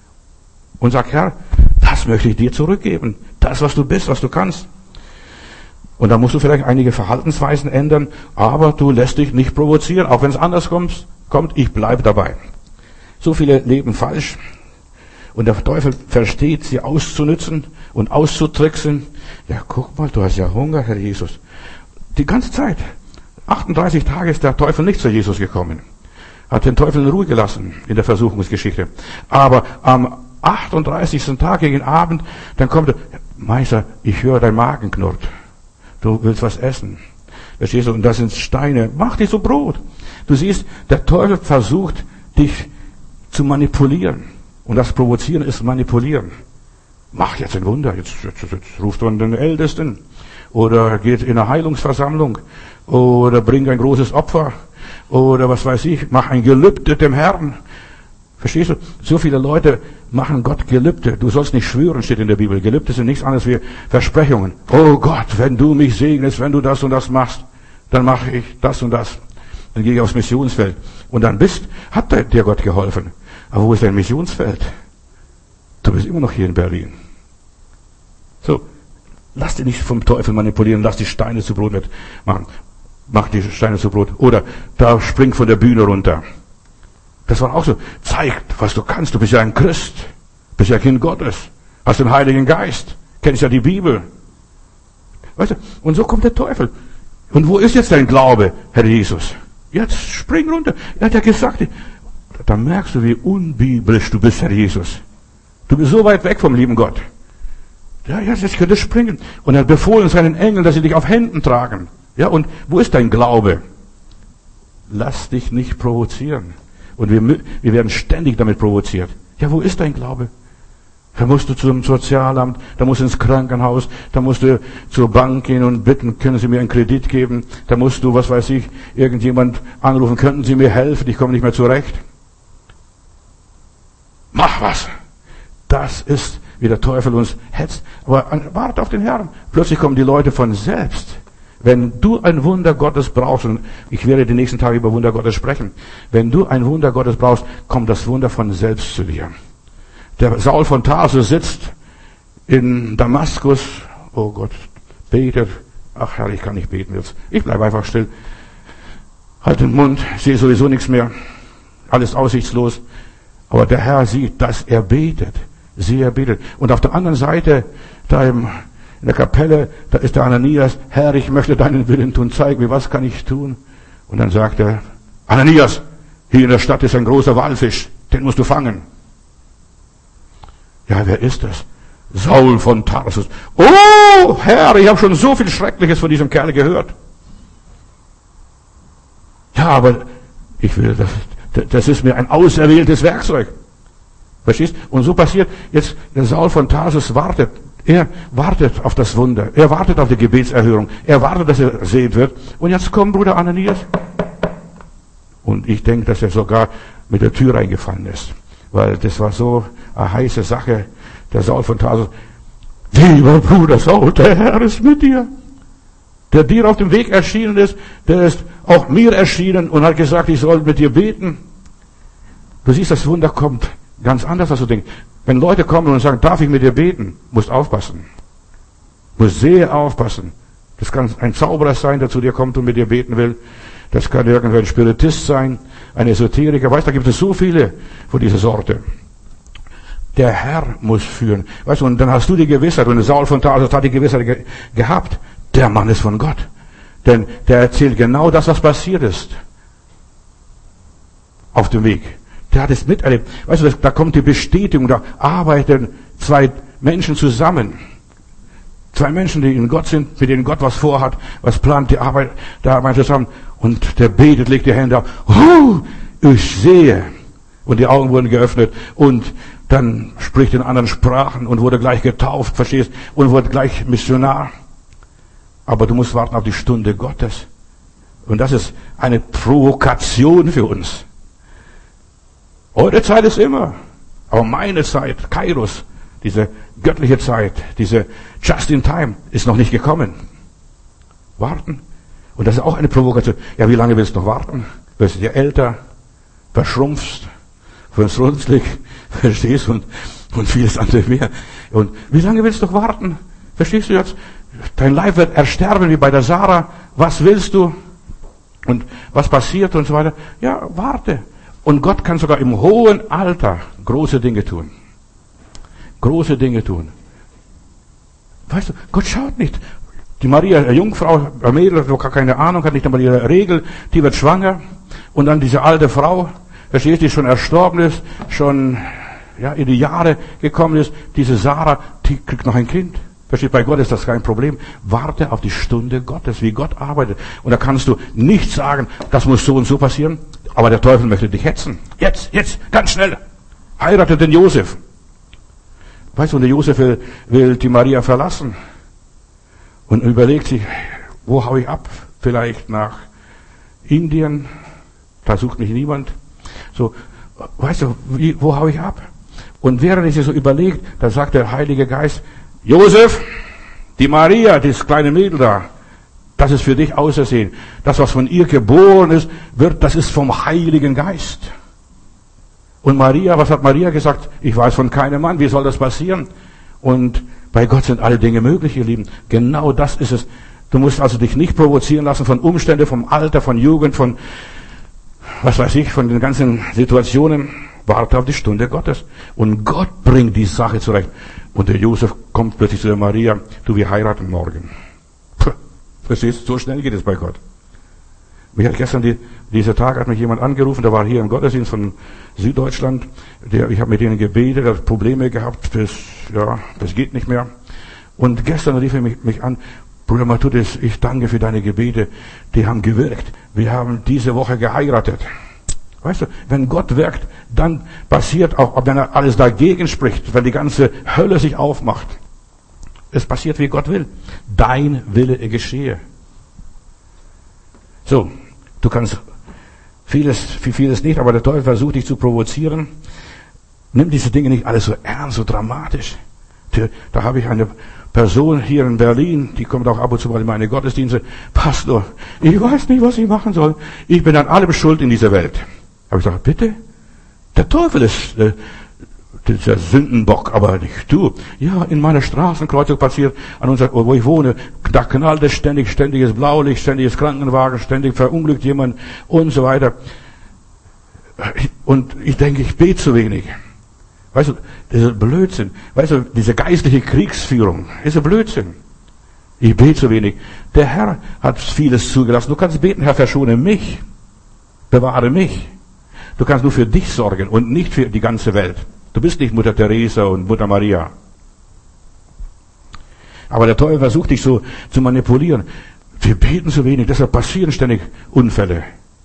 Und sag, Herr, das möchte ich dir zurückgeben. Das, was du bist, was du kannst. Und da musst du vielleicht einige Verhaltensweisen ändern, aber du lässt dich nicht provozieren. Auch wenn es anders kommt, kommt, ich bleibe dabei. So viele leben falsch. Und der Teufel versteht, sie auszunützen und auszutricksen. Ja, guck mal, du hast ja Hunger, Herr Jesus. Die ganze Zeit. achtunddreißig Tage ist der Teufel nicht zu Jesus gekommen. Hat den Teufel in Ruhe gelassen in der Versuchungsgeschichte. Aber am achtunddreißigsten Tag gegen Abend, dann kommt er, Meister, ich höre, dein Magen knurrt. Du willst was essen. Verstehst du? Und das sind Steine. Mach dich so Brot. Du siehst, der Teufel versucht, dich zu manipulieren. Und das Provozieren ist Manipulieren. Mach jetzt ein Wunder. Jetzt, jetzt, jetzt ruft man den Ältesten. Oder geht in eine Heilungsversammlung. Oder bring ein großes Opfer. Oder was weiß ich. Mach ein Gelübde dem Herrn. Verstehst du? So viele Leute machen Gott Gelübde. Du sollst nicht schwören, steht in der Bibel. Gelübde sind nichts anderes wie Versprechungen. Oh Gott, wenn du mich segnest, wenn du das und das machst, dann mache ich das und das. Dann gehe ich aufs Missionsfeld. Und dann bist, hat dir Gott geholfen. Aber wo ist dein Missionsfeld? Du bist immer noch hier in Berlin. So, lass dich nicht vom Teufel manipulieren, lass die Steine zu Brot machen. Mach die Steine zu Brot. Oder da spring von der Bühne runter. Das war auch so. Zeig, was du kannst. Du bist ja ein Christ. Bist ja Kind Gottes. Hast den Heiligen Geist. Kennst ja die Bibel. Weißt du? Und so kommt der Teufel. Und wo ist jetzt dein Glaube, Herr Jesus? Jetzt spring runter. Er hat ja gesagt, da merkst du, wie unbiblisch du bist, Herr Jesus. Du bist so weit weg vom lieben Gott. Ja, jetzt könnt ihr springen. Und er hat befohlen seinen Engeln, dass sie dich auf Händen tragen. Ja, und wo ist dein Glaube? Lass dich nicht provozieren. Und wir, wir werden ständig damit provoziert. Ja, wo ist dein Glaube? Da musst du zum Sozialamt, da musst du ins Krankenhaus, da musst du zur Bank gehen und bitten, können Sie mir einen Kredit geben? Da musst du, was weiß ich, irgendjemand anrufen, könnten Sie mir helfen? Ich komme nicht mehr zurecht. Mach was. Das ist, wie der Teufel uns hetzt. Aber warte auf den Herrn. Plötzlich kommen die Leute von selbst. Wenn du ein Wunder Gottes brauchst, und ich werde die nächsten Tage über Wunder Gottes sprechen, wenn du ein Wunder Gottes brauchst, kommt das Wunder von selbst zu dir. Der Saul von Tarsus sitzt in Damaskus, oh Gott, betet, ach Herr, ich kann nicht beten jetzt, ich bleibe einfach still, halt den Mund, sehe sowieso nichts mehr, alles aussichtslos, aber der Herr sieht, dass er betet, sie er betet. Und auf der anderen Seite, da im in der Kapelle, da ist der Ananias, Herr, ich möchte deinen Willen tun, zeig mir, was kann ich tun? Und dann sagt er, Ananias, hier in der Stadt ist ein großer Walfisch, den musst du fangen. Ja, wer ist das? Saul von Tarsus. Oh, Herr, ich habe schon so viel Schreckliches von diesem Kerl gehört. Ja, aber ich will, das, das ist mir ein auserwähltes Werkzeug. Verstehst? Und so passiert jetzt, der Saul von Tarsus wartet. Er wartet auf das Wunder. Er wartet auf die Gebetserhörung. Er wartet, dass er sehen wird. Und jetzt kommt Bruder Ananias. Und ich denke, dass er sogar mit der Tür reingefallen ist. weil das war so eine heiße Sache. Der Saul von Tarsus: Lieber Bruder Saul, der Herr ist mit dir. Der dir auf dem Weg erschienen ist, der ist auch mir erschienen und hat gesagt, ich soll mit dir beten. Du siehst, das Wunder kommt ganz anders, als du denkst. Wenn Leute kommen und sagen, darf ich mit dir beten, musst aufpassen. Musst sehr aufpassen. Das kann ein Zauberer sein, der zu dir kommt und mit dir beten will. Das kann irgendein Spiritist sein, ein Esoteriker. Weißt du, da gibt es so viele von dieser Sorte. Der Herr muss führen. Weißt du, und dann hast du die Gewissheit, und Saul von Tarsus hat die Gewissheit ge- gehabt, der Mann ist von Gott. Denn der erzählt genau das, was passiert ist. Auf dem Weg. Der hat es miterlebt. Weißt du, da kommt die Bestätigung, da arbeiten zwei Menschen zusammen. Zwei Menschen, die in Gott sind, mit denen Gott was vorhat, was plant, die Arbeit, da arbeiten zusammen. Und der betet, legt die Hände auf. Huh, ich sehe. Und die Augen wurden geöffnet. Und dann spricht in anderen Sprachen und wurde gleich getauft, verstehst? Und wurde gleich Missionar. Aber du musst warten auf die Stunde Gottes. Und das ist eine Provokation für uns. Eure Zeit ist immer. Aber meine Zeit, Kairos, diese göttliche Zeit, diese Just in Time, ist noch nicht gekommen. Warten. Und das ist auch eine Provokation. Ja, wie lange willst du noch warten? Wirst du dir älter, verschrumpfst, runzlig, verstehst du, und, und vieles andere mehr. Und wie lange willst du noch warten? Verstehst du jetzt? Dein Leib wird ersterben wie bei der Sarah. Was willst du? Und was passiert und so weiter? Ja, warte. Und Gott kann sogar im hohen Alter große Dinge tun. Große Dinge tun. Weißt du, Gott schaut nicht. Die Maria, eine Jungfrau, ein Mädel, die gar keine Ahnung hat, nicht einmal ihre Regel, die wird schwanger. Und dann diese alte Frau, verstehst du, die schon erstorben ist, schon ja, in die Jahre gekommen ist. Diese Sarah, die kriegt noch ein Kind. Versteht, bei Gott ist das kein Problem. Warte auf die Stunde Gottes, wie Gott arbeitet. Und da kannst du nicht sagen, das muss so und so passieren, aber der Teufel möchte dich hetzen. Jetzt, jetzt, ganz schnell. Heirate den Josef. Weißt du, und der Josef will, will die Maria verlassen. Und überlegt sich, wo hau ich ab? Vielleicht nach Indien. Da sucht mich niemand. So, weißt du, wie, wo hau ich ab? Und während er sich so überlegt, da sagt der Heilige Geist, Josef, die Maria, das kleine Mädel da, das ist für dich ausersehen. Das, was von ihr geboren ist, wird, das ist vom Heiligen Geist. Und Maria, was hat Maria gesagt? Ich weiß von keinem Mann, wie soll das passieren? Und bei Gott sind alle Dinge möglich, ihr Lieben. Genau das ist es. Du musst also dich nicht provozieren lassen von Umständen, vom Alter, von Jugend, von, was weiß ich, von den ganzen Situationen. Warte auf die Stunde Gottes. Und Gott bringt die Sache zurecht. Und der Josef kommt plötzlich zu der Maria, du, wir heiraten morgen. Puh, verstehst du? So schnell geht es bei Gott. Mich hat gestern, die, dieser Tag hat mich jemand angerufen, der war hier im Gottesdienst von Süddeutschland. Der, ich habe mit denen gebetet, hat Probleme gehabt, das, ja, das geht nicht mehr. Und gestern rief er mich, mich an, Bruder Matthäus, ich danke für deine Gebete, die haben gewirkt. Wir haben diese Woche geheiratet. Weißt du, wenn Gott wirkt, dann passiert auch, wenn er alles dagegen spricht, wenn die ganze Hölle sich aufmacht. Es passiert, wie Gott will. Dein Wille geschehe. So, du kannst vieles, viel, vieles nicht, aber der Teufel versucht dich zu provozieren. Nimm diese Dinge nicht alles so ernst, so dramatisch. Da habe ich eine Person hier in Berlin, die kommt auch ab und zu mal in meine Gottesdienste. Pastor, ich weiß nicht, was ich machen soll. Ich bin an allem schuld in dieser Welt. Habe ich gesagt, bitte? Der Teufel ist äh, der Sündenbock, aber nicht du. Ja, in meiner Straßenkreuzung passiert, an unserer, wo ich wohne, da knallt es ständig, ständiges Blaulicht, ständiges Krankenwagen, ständig verunglückt jemand und so weiter. Und ich denke, ich bete zu wenig. Weißt du, das ist Blödsinn. Weißt du, diese geistliche Kriegsführung ist ein Blödsinn. Ich bete zu wenig. Der Herr hat vieles zugelassen. Du kannst beten, Herr, verschone mich. Bewahre mich. Du kannst nur für dich sorgen und nicht für die ganze Welt. Du bist nicht Mutter Teresa und Mutter Maria. Aber der Teufel versucht dich so zu manipulieren. Wir beten zu wenig, deshalb passieren ständig Unfälle.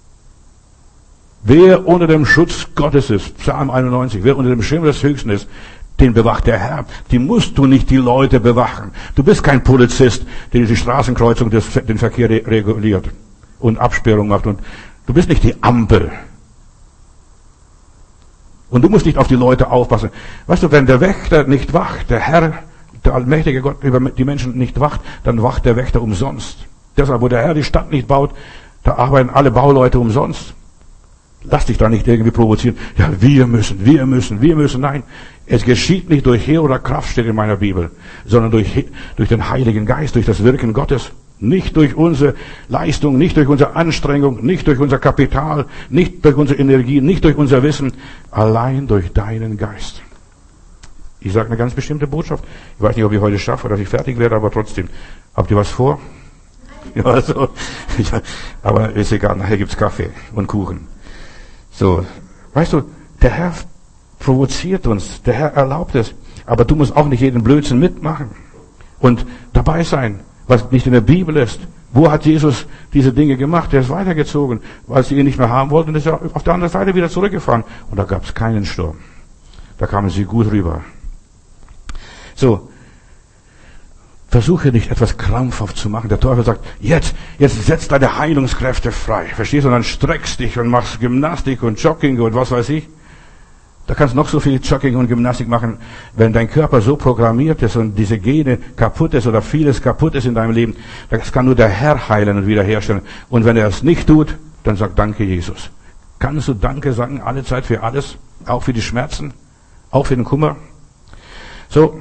Wer unter dem Schutz Gottes ist, Psalm einundneunzig, wer unter dem Schirm des Höchsten ist, den bewacht der Herr. Die musst du nicht die Leute bewachen. Du bist kein Polizist, der die Straßenkreuzung, des, den Verkehr reguliert und Absperrung macht. Und du bist nicht die Ampel. Und du musst nicht auf die Leute aufpassen. Weißt du, wenn der Wächter nicht wacht, der Herr, der allmächtige Gott über die Menschen nicht wacht, dann wacht der Wächter umsonst. Deshalb, wo der Herr die Stadt nicht baut, da arbeiten alle Bauleute umsonst. Lass dich da nicht irgendwie provozieren. Ja, wir müssen, wir müssen, wir müssen. Nein, es geschieht nicht durch Heer oder Kraft, steht in meiner Bibel, sondern durch, durch den Heiligen Geist, durch das Wirken Gottes. Nicht durch unsere Leistung, nicht durch unsere Anstrengung, nicht durch unser Kapital, nicht durch unsere Energie, nicht durch unser Wissen, allein durch deinen Geist. Ich sage eine ganz bestimmte Botschaft. Ich weiß nicht, ob ich heute schaffe, dass ich fertig werde, aber trotzdem. Habt ihr was vor? Ja, also, ja, aber ist egal, nachher gibt's Kaffee und Kuchen. So, weißt du, der Herr provoziert uns, der Herr erlaubt es, aber du musst auch nicht jeden Blödsinn mitmachen und dabei sein, was nicht in der Bibel ist. Wo hat Jesus diese Dinge gemacht? Er ist weitergezogen, weil sie ihn nicht mehr haben wollten, und ist er auf der anderen Seite wieder zurückgefahren. Und da gab es keinen Sturm. Da kamen sie gut rüber. So, versuche nicht etwas krampfhaft zu machen. Der Teufel sagt, jetzt, jetzt setz deine Heilungskräfte frei. Verstehst du? Und dann streckst dich und machst Gymnastik und Jogging und was weiß ich. Da kannst du noch so viel Jogging und Gymnastik machen, wenn dein Körper so programmiert ist und diese Gene kaputt ist oder vieles kaputt ist in deinem Leben. Das kann nur der Herr heilen und wiederherstellen. Und wenn er es nicht tut, dann sag Danke, Jesus. Kannst du Danke sagen, alle Zeit für alles? Auch für die Schmerzen? Auch für den Kummer? So.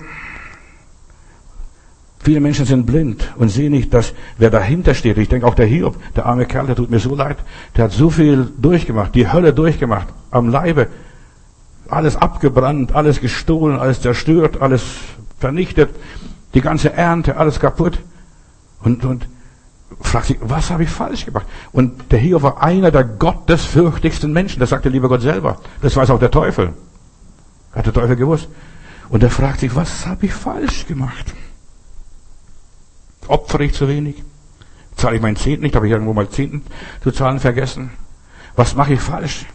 Viele Menschen sind blind und sehen nicht, dass wer dahinter steht. Ich denke auch der Hiob, der arme Kerl, der tut mir so leid. Der hat so viel durchgemacht, die Hölle durchgemacht, am Leibe. Alles abgebrannt, alles gestohlen, alles zerstört, alles vernichtet, die ganze Ernte, alles kaputt. Und, und fragt sich, was habe ich falsch gemacht? Und der Hiob war einer der gottesfürchtigsten Menschen. Das sagt der liebe Gott selber. Das weiß auch der Teufel. Hat der Teufel gewusst. Und er fragt sich, was habe ich falsch gemacht? Opfere ich zu wenig? Zahle ich meinen Zehnten nicht? Habe ich irgendwo mal Zehnten zu zahlen vergessen? Was mache ich falsch?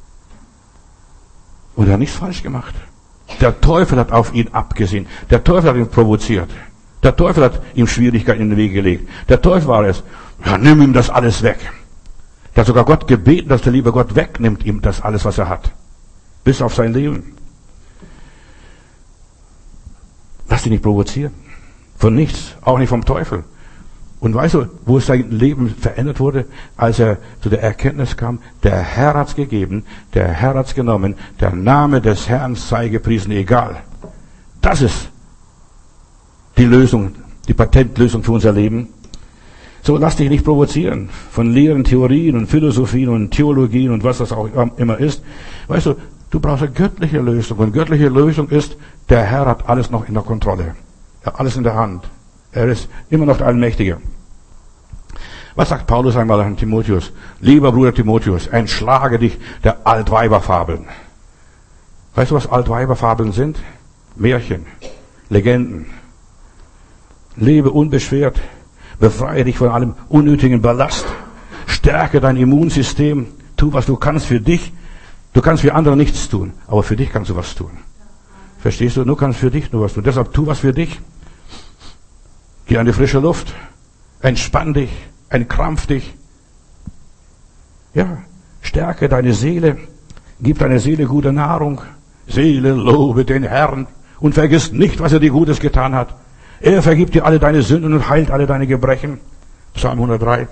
Und er hat nichts falsch gemacht. Der Teufel hat auf ihn abgesehen. Der Teufel hat ihn provoziert. Der Teufel hat ihm Schwierigkeiten in den Weg gelegt. Der Teufel war es. Ja, nimm ihm das alles weg. Der hat sogar Gott gebeten, dass der liebe Gott wegnimmt ihm das alles, was er hat. Bis auf sein Leben. Lass dich nicht provozieren. Von nichts. Auch nicht vom Teufel. Und weißt du, wo sein Leben verändert wurde? Als er zu der Erkenntnis kam, der Herr hat's gegeben, der Herr hat's genommen, der Name des Herrn sei gepriesen, egal. Das ist die Lösung, die Patentlösung für unser Leben. So, lass dich nicht provozieren von leeren Theorien und Philosophien und Theologien und was das auch immer ist. Weißt du, du brauchst eine göttliche Lösung. Und göttliche Lösung ist, der Herr hat alles noch in der Kontrolle. Er hat alles in der Hand. Er ist immer noch der Allmächtige. Was sagt Paulus einmal an Timotheus? Lieber Bruder Timotheus, entschlage dich der Altweiberfabeln. Weißt du, was Altweiberfabeln sind? Märchen, Legenden. Lebe unbeschwert, befreie dich von allem unnötigen Ballast, stärke dein Immunsystem, tu, was du kannst für dich. Du kannst für andere nichts tun, aber für dich kannst du was tun. Verstehst du? Du kannst für dich nur was tun. Deshalb tu was für dich. Geh an die frische Luft. Entspann dich. Entkrampf dich. Ja, stärke deine Seele. Gib deiner Seele gute Nahrung. Seele, lobe den Herrn und vergiss nicht, was er dir Gutes getan hat. Er vergibt dir alle deine Sünden und heilt alle deine Gebrechen. Psalm hundertdrei.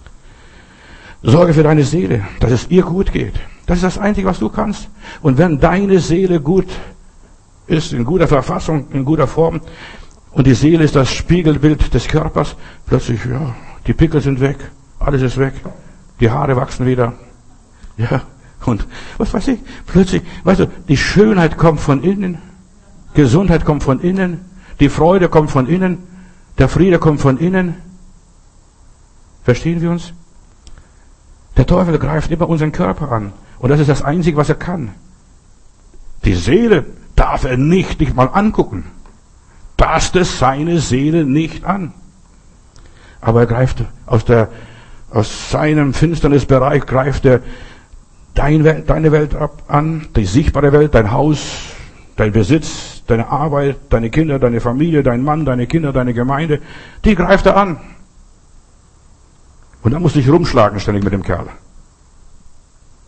Sorge für deine Seele, dass es ihr gut geht. Das ist das Einzige, was du kannst. Und wenn deine Seele gut ist, in guter Verfassung, in guter Form, und die Seele ist das Spiegelbild des Körpers, plötzlich, ja, die Pickel sind weg, alles ist weg, die Haare wachsen wieder, ja, und was weiß ich, plötzlich, weißt du, die Schönheit kommt von innen, Gesundheit kommt von innen, die Freude kommt von innen, der Friede kommt von innen. Verstehen wir uns? Der Teufel greift immer unseren Körper an, und das ist das Einzige, was er kann. Die Seele darf er nicht, nicht mal angucken. Passt es seine Seele nicht an. Aber er greift aus der, aus seinem Finsternisbereich greift er dein Welt, deine Welt ab, an, die sichtbare Welt, dein Haus, dein Besitz, deine Arbeit, deine Kinder, deine Familie, dein Mann, deine Kinder, deine Gemeinde, die greift er an. Und dann musst du dich rumschlagen ständig mit dem Kerl.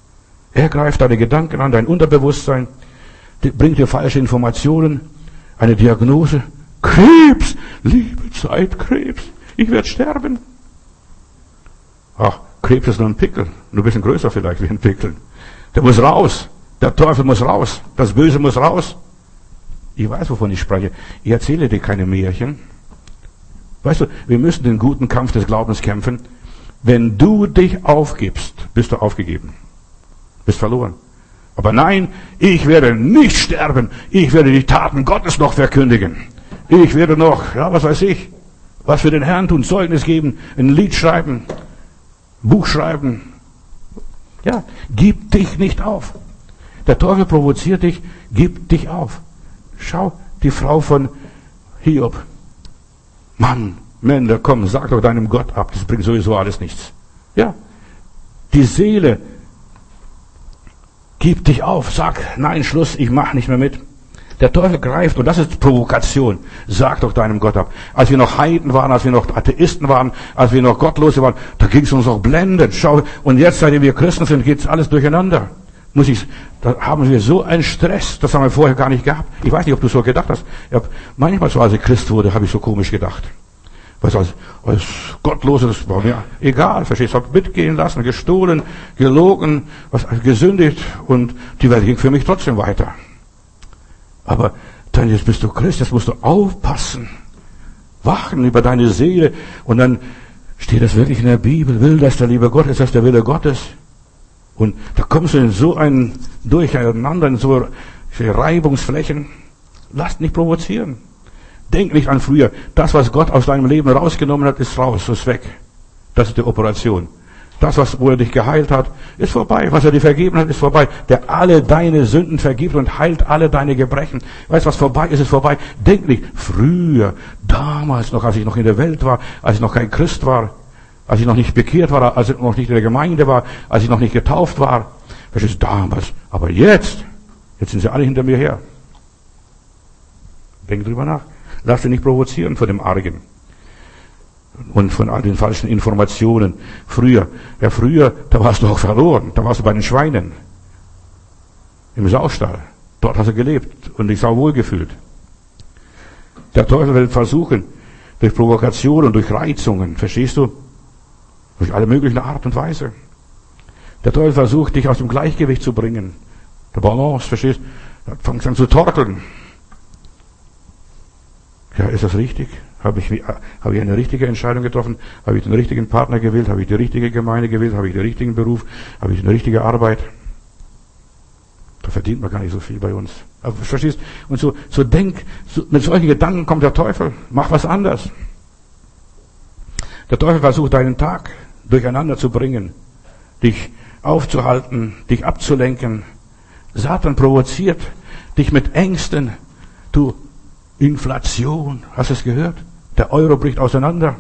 Er greift deine Gedanken an, dein Unterbewusstsein, bringt dir falsche Informationen, eine Diagnose. Krebs, liebe Zeit, Krebs, ich werde sterben. Ach, Krebs ist nur ein Pickel, nur ein bisschen größer vielleicht wie ein Pickel. Der muss raus, der Teufel muss raus, das Böse muss raus. Ich weiß, wovon ich spreche. Ich erzähle dir keine Märchen. Weißt du, wir müssen den guten Kampf des Glaubens kämpfen. Wenn du dich aufgibst, bist du aufgegeben. Bist verloren. Aber nein, ich werde nicht sterben. Ich werde die Taten Gottes noch verkündigen. Ich werde noch, ja, was weiß ich, was für den Herrn tun, Zeugnis geben, ein Lied schreiben, Buch schreiben. Ja, gib dich nicht auf. Der Teufel provoziert dich, gib dich auf. Schau, die Frau von Hiob. Mann, Männer, komm, sag doch deinem Gott ab, das bringt sowieso alles nichts. Ja, die Seele, gib dich auf, sag, nein, Schluss, ich mach nicht mehr mit. Der Teufel greift, und das ist Provokation, sag doch deinem Gott ab. Als wir noch Heiden waren, als wir noch Atheisten waren, als wir noch Gottlose waren, da ging es uns auch blendend. Schau, und jetzt, seitdem wir Christen sind, geht's alles durcheinander. Muss ich, da haben wir so einen Stress, das haben wir vorher gar nicht gehabt. Ich weiß nicht, ob du so gedacht hast. Ja, manchmal, so als ich Christ wurde, habe ich so komisch gedacht. Was als, als Gottlose, das war mir egal, verstehst du? Ich habe mitgehen lassen, gestohlen, gelogen, was, gesündigt, und die Welt ging für mich trotzdem weiter. Aber dann, jetzt bist du Christ, jetzt musst du aufpassen, wachen über deine Seele, und dann steht das wirklich in der Bibel, will das der liebe Gott, ist das der Wille Gottes? Und da kommst du in so ein Durcheinander, in so Reibungsflächen. Lass dich nicht provozieren. Denk nicht an früher. Das, was Gott aus deinem Leben rausgenommen hat, ist raus, ist weg. Das ist die Operation. Das, was, wo er dich geheilt hat, ist vorbei. Was er dir vergeben hat, ist vorbei. Der alle deine Sünden vergibt und heilt alle deine Gebrechen. Weißt du, was vorbei ist, ist vorbei. Denk nicht, früher, damals noch, als ich noch in der Welt war, als ich noch kein Christ war, als ich noch nicht bekehrt war, als ich noch nicht in der Gemeinde war, als ich noch nicht getauft war. Verstehst du, damals. Aber jetzt, jetzt sind sie alle hinter mir her. Denk drüber nach. Lass dich nicht provozieren von dem Argen. Und von all den falschen Informationen. Früher, ja früher, da warst du auch verloren. Da warst du bei den Schweinen. Im Saustall. Dort hast du gelebt und dich sauwohl gefühlt. Der Teufel will versuchen, durch Provokationen, durch Reizungen, verstehst du? Durch alle möglichen Art und Weise. Der Teufel versucht, dich aus dem Gleichgewicht zu bringen. Der Balance, verstehst du? Da fängt an zu torkeln. Ja, ist das richtig? Habe ich, habe ich eine richtige Entscheidung getroffen? Habe ich den richtigen Partner gewählt? Habe ich die richtige Gemeinde gewählt? Habe ich den richtigen Beruf? Habe ich eine richtige Arbeit? Da verdient man gar nicht so viel bei uns. Aber verstehst? Und so, so denk, so, mit solchen Gedanken kommt der Teufel. Mach was anderes. Der Teufel versucht, deinen Tag durcheinander zu bringen, dich aufzuhalten, dich abzulenken. Satan provoziert dich mit Ängsten. Du, Inflation, hast du es gehört? Der Euro bricht auseinander.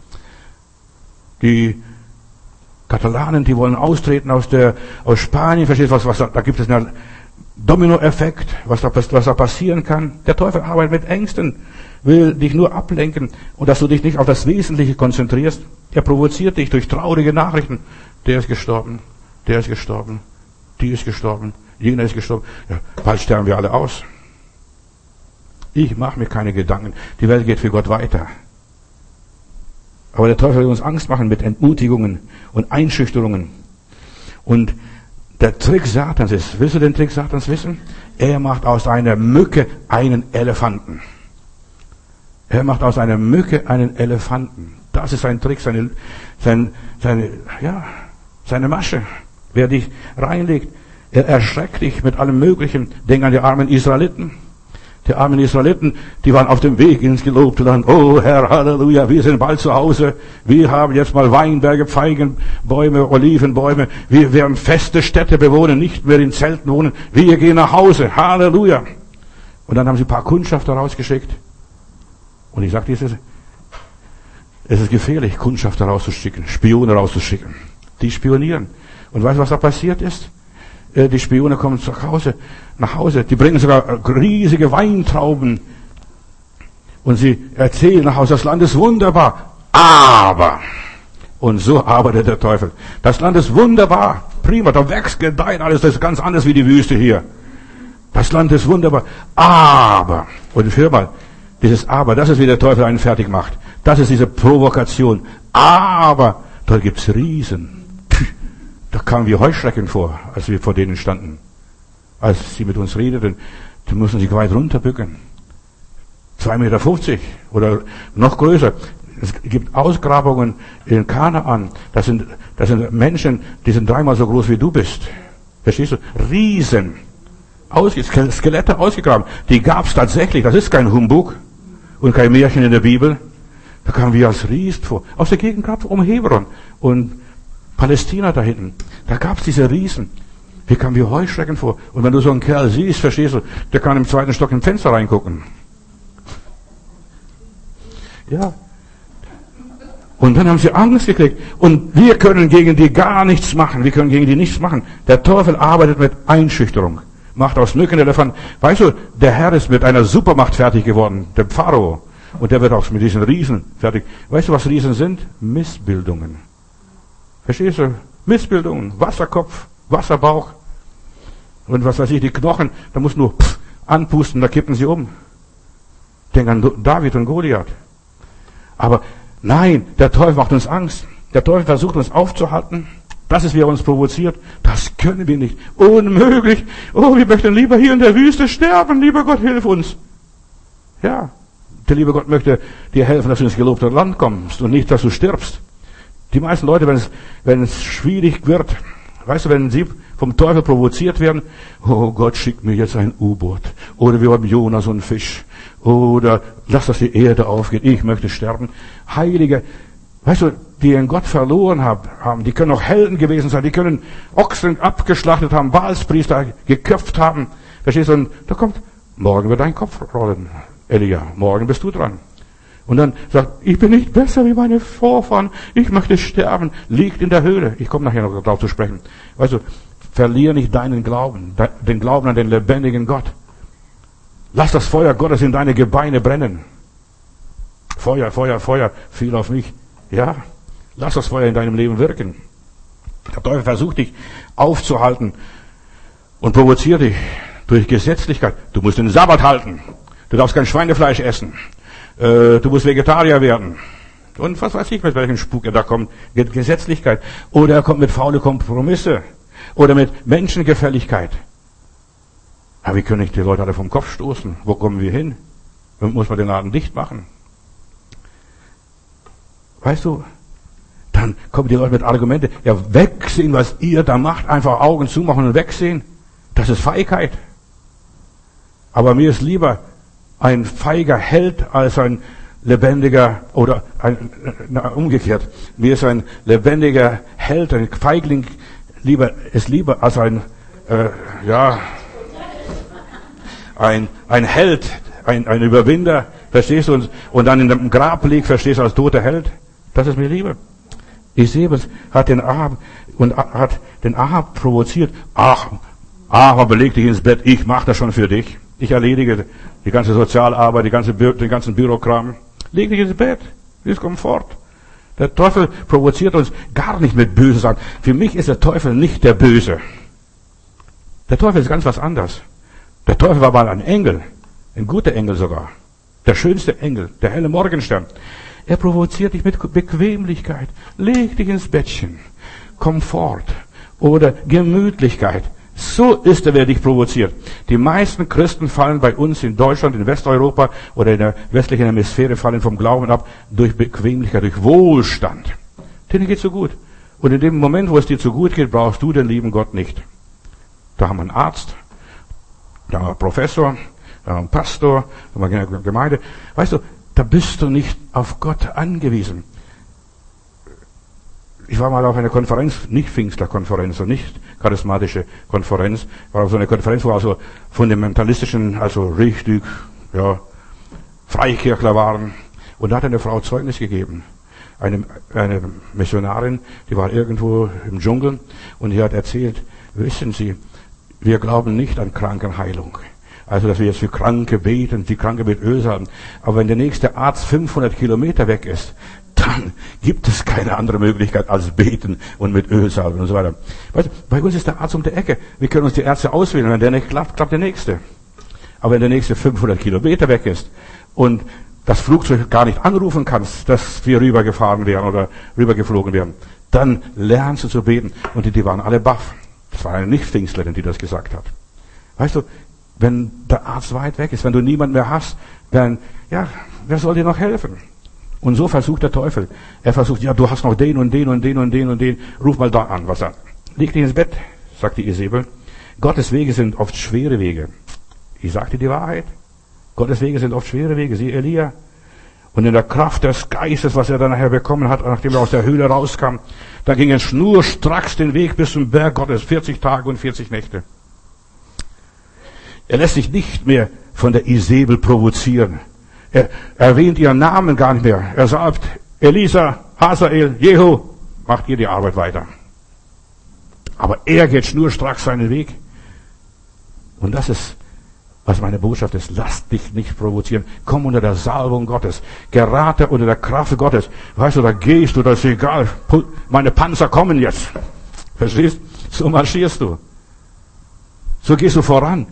Die Katalanen, die wollen austreten aus der, aus Spanien, verstehst du was, was da, da gibt es einen Dominoeffekt, was da, was da passieren kann. Der Teufel arbeitet mit Ängsten, will dich nur ablenken und dass du dich nicht auf das Wesentliche konzentrierst. Er provoziert dich durch traurige Nachrichten. Der ist gestorben, der ist gestorben, die ist gestorben, jener ist gestorben. Ja, bald sterben wir alle aus. Ich mache mir keine Gedanken. Die Welt geht für Gott weiter. Aber der Teufel will uns Angst machen mit Entmutigungen und Einschüchterungen. Und der Trick Satans ist, willst du den Trick Satans wissen? Er macht aus einer Mücke einen Elefanten. Er macht aus einer Mücke einen Elefanten. Das ist sein Trick, seine, seine, seine, ja, seine Masche. Wer dich reinlegt, er erschreckt dich mit allem Möglichen. Denk an die armen Israeliten. Die armen Israeliten, die waren auf dem Weg ins gelobte Land. Oh Herr, Halleluja, wir sind bald zu Hause. Wir haben jetzt mal Weinberge, Feigenbäume, Olivenbäume. Wir werden feste Städte bewohnen, nicht mehr in Zelten wohnen. Wir gehen nach Hause. Halleluja. Und dann haben sie ein paar Kundschafter rausgeschickt. Und ich sagte, es ist, es ist gefährlich, Kundschafter rauszuschicken, Spione rauszuschicken. Die spionieren. Und weißt du, was da passiert ist? Die Spione kommen zu Hause, nach Hause, die bringen sogar riesige Weintrauben und sie erzählen nach Hause, das Land ist wunderbar, aber, und so arbeitet der Teufel, das Land ist wunderbar, prima, da wächst, gedeiht alles, das ist ganz anders wie die Wüste hier. Das Land ist wunderbar. Aber, und hör mal, dieses Aber, das ist, wie der Teufel einen fertig macht. Das ist diese Provokation. Aber, da gibt's Riesen. Puh, da kamen wir Heuschrecken vor, als wir vor denen standen. Als sie mit uns redeten, die mussten sich weit runterbücken. zwei Meter fünfzig oder noch größer. Es gibt Ausgrabungen in Kanaan. Das sind, das sind Menschen, die sind dreimal so groß wie du bist. Verstehst du? Riesen. Ausge, Skelette ausgegraben. Die gab's tatsächlich. Das ist kein Humbug und kein Märchen in der Bibel. Da kamen wir als Riesen vor. Aus der Gegend gab's um Hebron und Palästina da hinten. Da gab's diese Riesen. Hier kamen wir Heuschrecken vor. Und wenn du so einen Kerl siehst, verstehst du, der kann im zweiten Stock im Fenster reingucken. Ja. Und dann haben sie Angst gekriegt. Und wir können gegen die gar nichts machen. Wir können gegen die nichts machen. Der Teufel arbeitet mit Einschüchterung. Macht aus Mücken Elefanten. Weißt du, der Herr ist mit einer Supermacht fertig geworden. Der Pharao. Und der wird auch mit diesen Riesen fertig. Weißt du, was Riesen sind? Missbildungen. Verstehst du? Missbildungen. Wasserkopf, Wasserbauch. Und was weiß ich, die Knochen. Da muss nur pff, anpusten, da kippen sie um. Denk an David und Goliath. Aber nein, der Teufel macht uns Angst. Der Teufel versucht uns aufzuhalten. Das ist, wie er uns provoziert. Das können wir nicht. Unmöglich. Oh, wir möchten lieber hier in der Wüste sterben. Lieber Gott, hilf uns. Ja, der liebe Gott möchte dir helfen, dass du ins gelobte Land kommst und nicht, dass du stirbst. Die meisten Leute, wenn es, wenn es schwierig wird, weißt du, wenn sie vom Teufel provoziert werden, oh Gott, schick mir jetzt ein U-Boot. Oder wir haben Jonas und Fisch. Oder lass, dass die Erde aufgeht. Ich möchte sterben. Heilige, weißt du, die ihren Gott verloren haben, die können auch Helden gewesen sein, die können Ochsen abgeschlachtet haben, Baalspriester geköpft haben. Verstehst du? Und da kommt, morgen wird dein Kopf rollen, Elia. Morgen bist du dran. Und dann sagt, ich bin nicht besser wie meine Vorfahren, ich möchte sterben, liegt in der Höhle. Ich komme nachher noch darauf zu sprechen. Weißt du, verliere nicht deinen Glauben, den Glauben an den lebendigen Gott. Lass das Feuer Gottes in deine Gebeine brennen. Feuer, Feuer, Feuer, fiel auf mich. Ja, lass das Feuer in deinem Leben wirken. Der Teufel versucht dich aufzuhalten und provoziert dich durch Gesetzlichkeit. Du musst den Sabbat halten. Du darfst kein Schweinefleisch essen. Äh, du musst Vegetarier werden. Und was weiß ich, mit welchem Spuk er da kommt. Gesetzlichkeit. Oder er kommt mit faule Kompromisse. Oder mit Menschengefälligkeit. Aber wie können nicht die Leute alle vom Kopf stoßen? Wo kommen wir hin? Muss man den Laden dicht machen? Weißt du, dann kommen die Leute mit Argumente. Ja, wegsehen, was ihr da macht. Einfach Augen zumachen und wegsehen. Das ist Feigheit. Aber mir ist lieber ein feiger Held als ein lebendiger, oder ein, na, umgekehrt. Mir ist ein lebendiger Held, ein Feigling, lieber, ist lieber als ein, äh, ja, ein, ein Held, ein, ein Überwinder, verstehst du, und, und dann in dem Grab liegt, verstehst du, als toter Held. Das ist mir lieber. Isebes hat den Ahab, und hat den Ahab provoziert. Ach, Ahab, leg dich ins Bett, ich mach das schon für dich. Ich erledige die ganze Sozialarbeit, die ganze, den ganzen Bürokram. Leg dich ins Bett, ist Komfort. Der Teufel provoziert uns gar nicht mit bösen Sachen. Für mich ist der Teufel nicht der Böse. Der Teufel ist ganz was anderes. Der Teufel war mal ein Engel, ein guter Engel sogar. Der schönste Engel, der helle Morgenstern. Er provoziert dich mit Bequemlichkeit. Leg dich ins Bettchen. Komfort oder Gemütlichkeit. So ist er, wer dich provoziert. Die meisten Christen fallen bei uns in Deutschland, in Westeuropa oder in der westlichen Hemisphäre fallen vom Glauben ab durch Bequemlichkeit, durch Wohlstand. Denen geht's so gut. Und in dem Moment, wo es dir zu gut geht, brauchst du den lieben Gott nicht. Da haben wir einen Arzt, da haben wir einen Professor, da haben wir einen Pastor, da haben wir eine Gemeinde. Weißt du, da bist du nicht auf Gott angewiesen. Ich war mal auf einer Konferenz, nicht Pfingstlerkonferenz und nicht charismatische Konferenz, war auf so einer Konferenz, wo also fundamentalistischen, also richtig, ja, Freikirchler waren. Und da hat eine Frau Zeugnis gegeben. Eine, eine Missionarin, die war irgendwo im Dschungel und die hat erzählt, wissen Sie, wir glauben nicht an Krankenheilung. Also, dass wir jetzt für Kranke beten, die Kranke mit Öl salben. Aber wenn der nächste Arzt fünfhundert Kilometer weg ist, dann gibt es keine andere Möglichkeit als beten und mit Öl salben und so weiter. Weißt du, bei uns ist der Arzt um die Ecke. Wir können uns die Ärzte auswählen. Wenn der nicht klappt, klappt der nächste. Aber wenn der nächste fünfhundert Kilometer weg ist und das Flugzeug gar nicht anrufen kannst, dass wir rübergefahren wären oder rübergeflogen wären, dann lernst du zu beten. Und die, die waren alle baff. Das war eine Nicht-Pfingstlerin, die das gesagt hat. Weißt du, wenn der Arzt weit weg ist, wenn du niemanden mehr hast, dann, ja, wer soll dir noch helfen? Und so versucht der Teufel. Er versucht, ja, du hast noch den und den und den und den und den. Ruf mal da an, was er. Leg dich ins Bett, sagt die Isabel. Gottes Wege sind oft schwere Wege. Ich sagte die Wahrheit. Gottes Wege sind oft schwere Wege. Sieh Elia. Und in der Kraft des Geistes, was er dann nachher bekommen hat, nachdem er aus der Höhle rauskam, da ging es schnurstracks den Weg bis zum Berg Gottes. vierzig Tage und vierzig Nächte. Er lässt sich nicht mehr von der Isabel provozieren. Er erwähnt ihren Namen gar nicht mehr. Er sagt, Elisa, Hazael, Jehu, macht ihr die Arbeit weiter. Aber er geht schnurstracks seinen Weg. Und das ist, was meine Botschaft ist. Lass dich nicht provozieren. Komm unter der Salbung Gottes. Gerate unter der Kraft Gottes. Weißt du, da gehst du, das ist egal. Meine Panzer kommen jetzt. Verstehst? So marschierst du. So gehst du voran.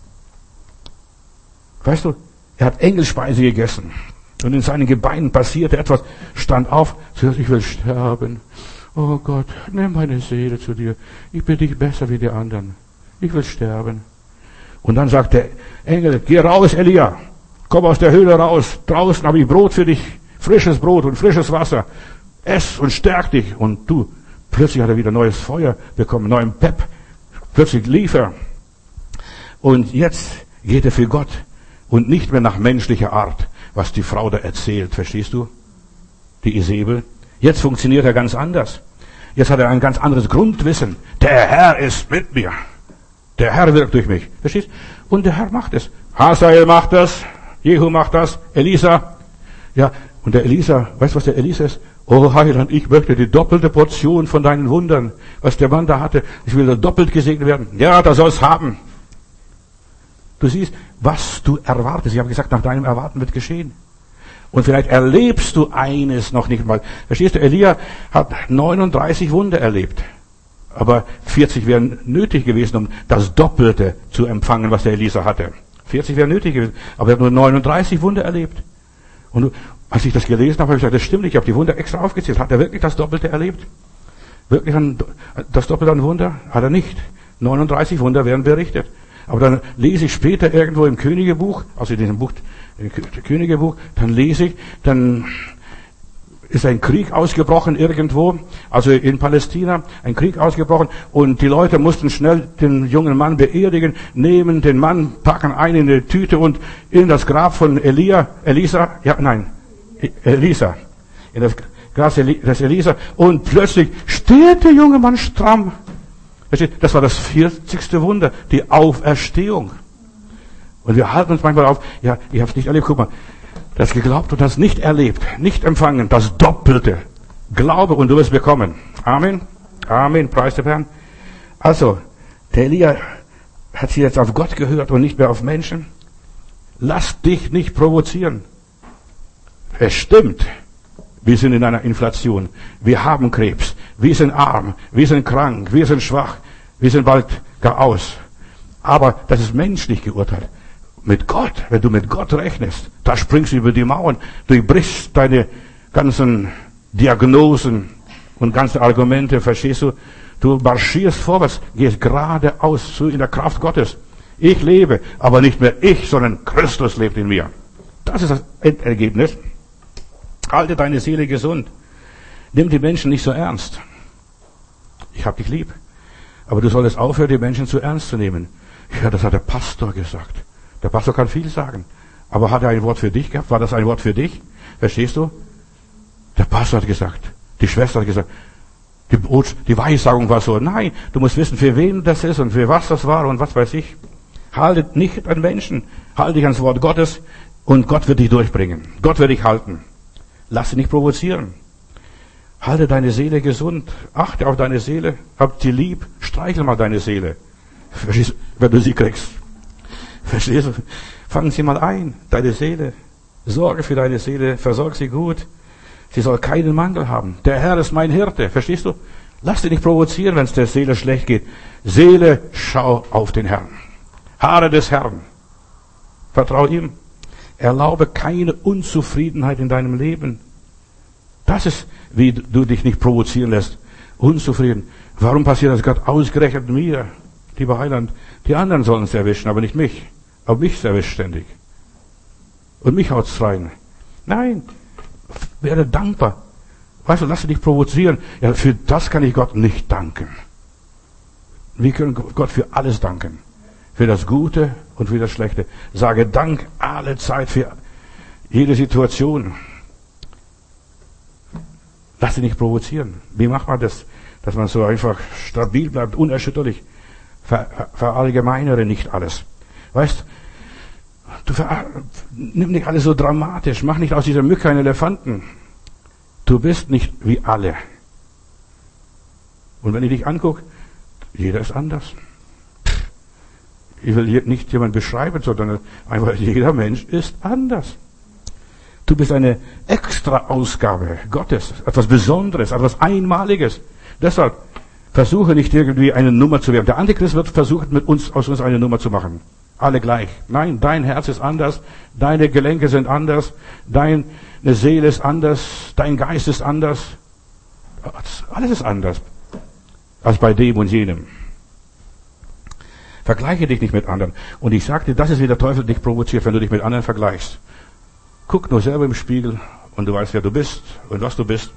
Weißt du, er hat Engelspeise gegessen. Und in seinen Gebeinen passierte etwas, stand auf, sagt, ich will sterben. Oh Gott, nimm meine Seele zu dir. Ich bin nicht besser wie die anderen. Ich will sterben. Und dann sagt der Engel, geh raus, Elia. Komm aus der Höhle raus. Draußen habe ich Brot für dich. Frisches Brot und frisches Wasser. Ess und stärk dich. Und du, plötzlich hat er wieder neues Feuer bekommen, neuen Pep. Plötzlich lief er. Und jetzt geht er für Gott. Und nicht mehr nach menschlicher Art, was die Frau da erzählt, verstehst du? Die Isabel. Jetzt funktioniert er ganz anders. Jetzt hat er ein ganz anderes Grundwissen. Der Herr ist mit mir. Der Herr wirkt durch mich. Verstehst? Und der Herr macht es. Hazael macht das. Jehu macht das. Elisa. Ja, und der Elisa, weißt du, was der Elisa ist? Oh Heiland, ich möchte die doppelte Portion von deinen Wundern, was der Mann da hatte. Ich will da doppelt gesegnet werden. Ja, da soll's haben. Du siehst, was du erwartest. Ich habe gesagt, nach deinem Erwarten wird geschehen. Und vielleicht erlebst du eines noch nicht mal. Verstehst du, Elia hat neununddreißig Wunder erlebt. Aber vierzig wären nötig gewesen, um das Doppelte zu empfangen, was der Elisa hatte. vierzig wären nötig gewesen. Aber er hat nur neununddreißig Wunder erlebt. Und als ich das gelesen habe, habe ich gesagt, das stimmt nicht. Ich habe die Wunder extra aufgezählt. Hat er wirklich das Doppelte erlebt? Wirklich ein, das Doppelte an Wunder? Hat er nicht. neununddreißig Wunder werden berichtet. Aber dann lese ich später irgendwo im Königebuch, also in diesem Buch, im Königebuch, dann lese ich, dann ist ein Krieg ausgebrochen irgendwo, also in Palästina, ein Krieg ausgebrochen, und die Leute mussten schnell den jungen Mann beerdigen, nehmen den Mann, packen einen in eine Tüte und in das Grab von Elia, Elisa, ja, nein, Elisa, in das Grab des Elisa, und plötzlich steht der junge Mann stramm. Das war das vierzigste Wunder, die Auferstehung. Und wir halten uns manchmal auf, ja, ich habe es nicht erlebt, guck mal, das geglaubt und das nicht erlebt, nicht empfangen, das Doppelte. Glaube und du wirst bekommen. Amen. Amen, preis dem Herrn. Also, der Elia hat sich jetzt auf Gott gehört und nicht mehr auf Menschen. Lass dich nicht provozieren. Es stimmt. Wir sind in einer Inflation. Wir haben Krebs. Wir sind arm. Wir sind krank. Wir sind schwach. Wir sind bald gar aus. Aber das ist menschlich geurteilt. Mit Gott, wenn du mit Gott rechnest, da springst du über die Mauern. Du brichst deine ganzen Diagnosen und ganzen Argumente, verstehst du? Du marschierst vorwärts, gehst geradeaus zu in der Kraft Gottes. Ich lebe, aber nicht mehr ich, sondern Christus lebt in mir. Das ist das Endergebnis. Halte deine Seele gesund. Nimm die Menschen nicht so ernst. Ich hab dich lieb. Aber du solltest aufhören, die Menschen zu ernst zu nehmen. Ja, das hat der Pastor gesagt. Der Pastor kann viel sagen. Aber hat er ein Wort für dich gehabt? War das ein Wort für dich? Verstehst du? Der Pastor hat gesagt. Die Schwester hat gesagt. Die, die Weissagung war so. Nein, du musst wissen, für wen das ist und für was das war und was weiß ich. Halte nicht an Menschen. Halte dich ans Wort Gottes und Gott wird dich durchbringen. Gott wird dich halten. Lass dich nicht provozieren. Halte deine Seele gesund. Achte auf deine Seele. Hab sie lieb. Streichel mal deine Seele. Verstehst du? Wenn du sie kriegst. Verstehst du? Fang sie mal ein. Deine Seele. Sorge für deine Seele. Versorg sie gut. Sie soll keinen Mangel haben. Der Herr ist mein Hirte. Verstehst du? Lass dich nicht provozieren, wenn es der Seele schlecht geht. Seele, schau auf den Herrn. Harre des Herrn. Vertrau ihm. Erlaube keine Unzufriedenheit in deinem Leben. Das ist, wie du dich nicht provozieren lässt. Unzufrieden. Warum passiert das Gott ausgerechnet mir? Lieber Heiland, die anderen sollen es erwischen, aber nicht mich. Aber mich erwischt ständig. Und mich haut's rein. Nein. Werde dankbar. Weißt du, lass dich nicht provozieren. Ja, für das kann ich Gott nicht danken. Wir können Gott für alles danken. Für das Gute und für das Schlechte. Sage Dank alle Zeit für jede Situation. Lass dich nicht provozieren. Wie macht man das? Dass man so einfach stabil bleibt, unerschütterlich. Ver, ver, verallgemeinere nicht alles. Weißt, du ver, nimm nicht alles so dramatisch. Mach nicht aus dieser Mücke einen Elefanten. Du bist nicht wie alle. Und wenn ich dich angucke, jeder ist anders. Ich will hier nicht jemanden beschreiben, sondern einfach jeder Mensch ist anders. Du bist eine Extra-Ausgabe Gottes, etwas Besonderes, etwas Einmaliges. Deshalb versuche nicht irgendwie eine Nummer zu werden. Der Antichrist wird versuchen, mit uns, aus uns eine Nummer zu machen. Alle gleich. Nein, dein Herz ist anders, deine Gelenke sind anders, deine Seele ist anders, dein Geist ist anders. Alles ist anders als bei dem und jenem. Vergleiche dich nicht mit anderen. Und ich sagte, das ist, wie der Teufel dich provoziert, wenn du dich mit anderen vergleichst. Guck nur selber im Spiegel und du weißt, wer du bist und was du bist.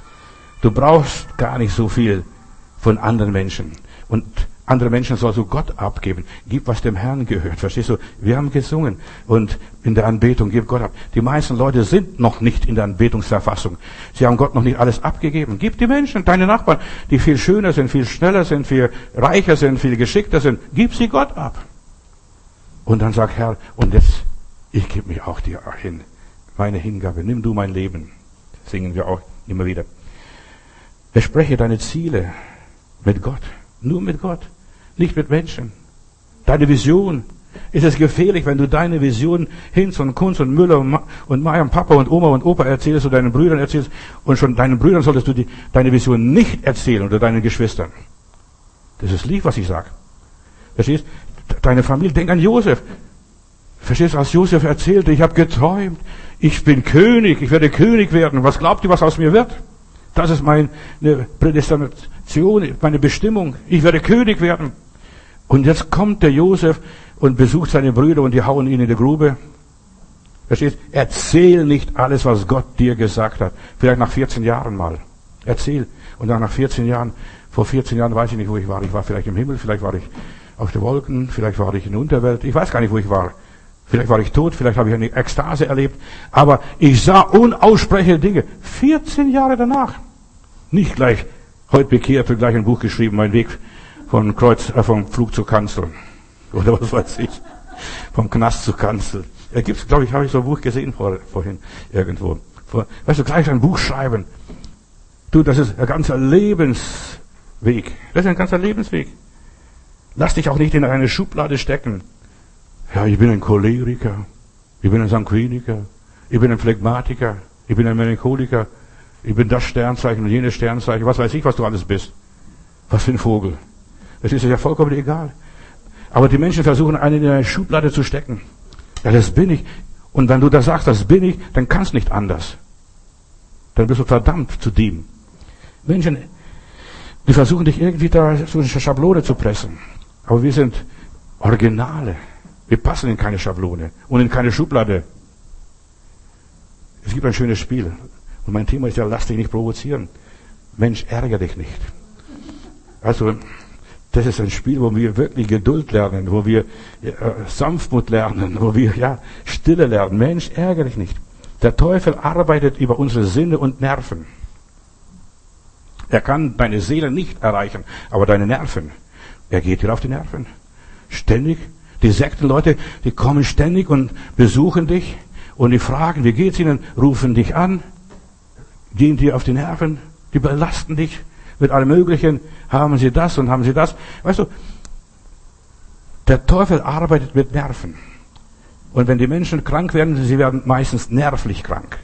Du brauchst gar nicht so viel von anderen Menschen. Und andere Menschen sollst du Gott abgeben. Gib, was dem Herrn gehört. Verstehst du? Wir haben gesungen und in der Anbetung gib Gott ab. Die meisten Leute sind noch nicht in der Anbetungsverfassung. Sie haben Gott noch nicht alles abgegeben. Gib die Menschen, deine Nachbarn, die viel schöner sind, viel schneller sind, viel reicher sind, viel geschickter sind. Gib sie Gott ab. Und dann sag, Herr, und jetzt, ich gebe mich auch dir hin. Meine Hingabe, nimm du mein Leben. Das singen wir auch immer wieder. Bespreche deine Ziele mit Gott. Nur mit Gott. Nicht mit Menschen. Deine Vision. Ist es gefährlich, wenn du deine Vision Hinz und Kunz und Müller und, Ma und Meier und Papa und Oma und Opa erzählst und deinen Brüdern erzählst und schon deinen Brüdern solltest du die, deine Vision nicht erzählen oder deinen Geschwistern. Das ist lieb, was ich sage. Verstehst? Deine Familie, denk an Josef. Verstehst du, als Josef erzählte, ich habe geträumt, ich bin König, ich werde König werden. Was glaubt ihr, was aus mir wird? Das ist meine Prädestination, meine Bestimmung. Ich werde König werden. Und jetzt kommt der Josef und besucht seine Brüder und die hauen ihn in die Grube. Verstehst? Erzähl nicht alles, was Gott dir gesagt hat. Vielleicht nach vierzehn Jahren mal. Erzähl. Und dann nach vierzehn Jahren, vor vierzehn Jahren weiß ich nicht, wo ich war. Ich war vielleicht im Himmel, vielleicht war ich auf den Wolken, vielleicht war ich in der Unterwelt. Ich weiß gar nicht, wo ich war. Vielleicht war ich tot, vielleicht habe ich eine Ekstase erlebt. Aber ich sah unaussprechliche Dinge. vierzehn Jahre danach. Nicht gleich, heute bekehrt und gleich ein Buch geschrieben, mein Weg vom Kreuz, äh, vom Flug zur Kanzel. Oder was weiß ich. Vom Knast zur Kanzel. Da gibt's, glaube ich, habe ich so ein Buch gesehen vor, vorhin, irgendwo. Vor, weißt du, gleich ein Buch schreiben. Du, das ist ein ganzer Lebensweg. Das ist ein ganzer Lebensweg. Lass dich auch nicht in eine Schublade stecken. Ja, ich bin ein Choleriker, ich bin ein Sanguiniker, ich bin ein Phlegmatiker, ich bin ein Melancholiker, ich bin das Sternzeichen und jenes Sternzeichen, was weiß ich, was du alles bist. Was für ein Vogel. Das ist ja vollkommen egal. Aber die Menschen versuchen, einen in eine Schublade zu stecken. Ja, das bin ich. Und wenn du da sagst, das bin ich, dann kannst nicht anders. Dann bist du verdammt zu dem. Menschen, die versuchen dich irgendwie da so eine Schablone zu pressen. Aber wir sind Originale. Wir passen in keine Schablone und in keine Schublade. Es gibt ein schönes Spiel. Und mein Thema ist ja, lass dich nicht provozieren. Mensch, ärgere dich nicht. Also, das ist ein Spiel, wo wir wirklich Geduld lernen, wo wir äh, Sanftmut lernen, wo wir, ja, Stille lernen. Mensch, ärgere dich nicht. Der Teufel arbeitet über unsere Sinne und Nerven. Er kann deine Seele nicht erreichen, aber deine Nerven. Er geht dir auf die Nerven. Ständig. Die Sektenleute, die kommen ständig und besuchen dich und die fragen, wie geht's ihnen, rufen dich an, gehen dir auf die Nerven, die belasten dich mit allem Möglichen, haben sie das und haben sie das. Weißt du, der Teufel arbeitet mit Nerven. Und wenn die Menschen krank werden, sie werden meistens nervlich krank.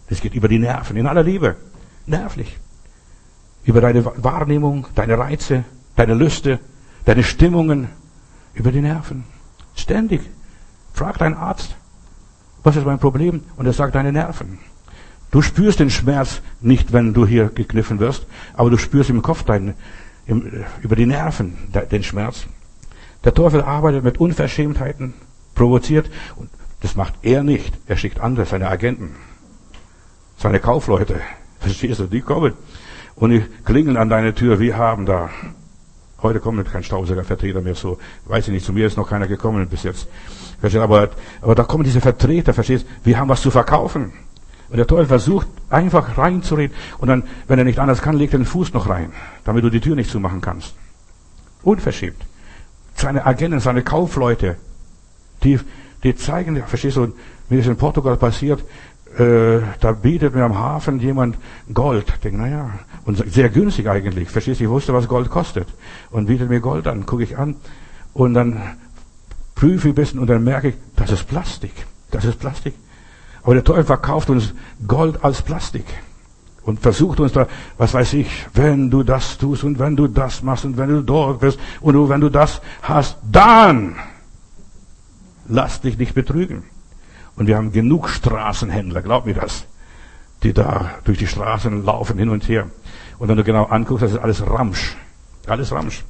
Das geht über die Nerven, in aller Liebe. Nervlich. Über deine Wahrnehmung, deine Reize, deine Lüste, deine Stimmungen, über die Nerven. Ständig. Frag deinen Arzt, was ist mein Problem? Und er sagt, deine Nerven. Du spürst den Schmerz nicht, wenn du hier gekniffen wirst, aber du spürst im Kopf deinen, im, über die Nerven den Schmerz. Der Teufel arbeitet mit Unverschämtheiten, provoziert, und das macht er nicht. Er schickt andere, seine Agenten, seine Kaufleute. Verstehst du? Die kommen und die klingeln an deine Tür. Wir haben da, heute kommt kein Staubsauger Vertreter mehr so, weiß ich nicht, zu mir ist noch keiner gekommen bis jetzt. Aber, aber da kommen diese Vertreter, verstehst du? Wir haben was zu verkaufen. Und der Teufel versucht, einfach reinzureden. Und dann, wenn er nicht anders kann, legt er den Fuß noch rein, damit du die Tür nicht zumachen kannst. Unverschämt. Seine Agenten, seine Kaufleute, die, die zeigen, verstehst du, mir ist in Portugal passiert, äh, da bietet mir am Hafen jemand Gold. Ich denke, naja, und sehr günstig eigentlich. Verstehst du, ich wusste, was Gold kostet. Und bietet mir Gold an, gucke ich an. Und dann prüfe ich ein bisschen und dann merke ich, das ist Plastik. Das ist Plastik. Aber der Teufel verkauft uns Gold als Plastik. Und versucht uns da, was weiß ich, wenn du das tust und wenn du das machst und wenn du dort bist und du, wenn du das hast, dann lass dich nicht betrügen. Und wir haben genug Straßenhändler, glaub mir das, die da durch die Straßen laufen hin und her. Und wenn du genau anguckst, das ist alles Ramsch. Alles Ramsch.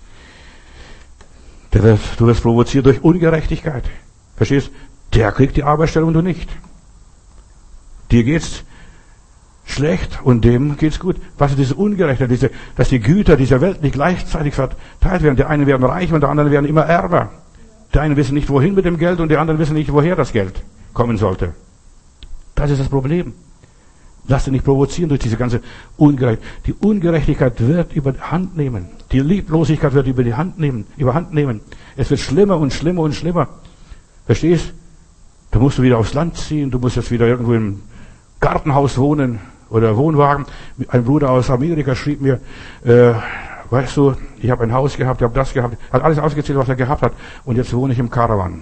Der wird, du wirst provoziert durch Ungerechtigkeit. Verstehst? Der kriegt die Arbeitsstelle und du nicht. Dir geht's schlecht und dem geht's gut. Was ist diese Ungerechtigkeit, diese, dass die Güter dieser Welt nicht gleichzeitig verteilt werden. Die einen werden reich und die anderen werden immer ärmer. Die einen wissen nicht, wohin mit dem Geld und die anderen wissen nicht, woher das Geld kommen sollte. Das ist das Problem. Lass dich nicht provozieren durch diese ganze Ungerechtigkeit. Die Ungerechtigkeit wird überhand nehmen. Die Lieblosigkeit wird über die Hand nehmen, überhand nehmen. Es wird schlimmer und schlimmer und schlimmer. Verstehst? Da musst du wieder aufs Land ziehen, du musst jetzt wieder irgendwo im Gartenhaus wohnen oder Wohnwagen. Ein Bruder aus Amerika schrieb mir, äh, weißt du, ich habe ein Haus gehabt, ich habe das gehabt, hat alles ausgezählt, was er gehabt hat, und jetzt wohne ich im Caravan.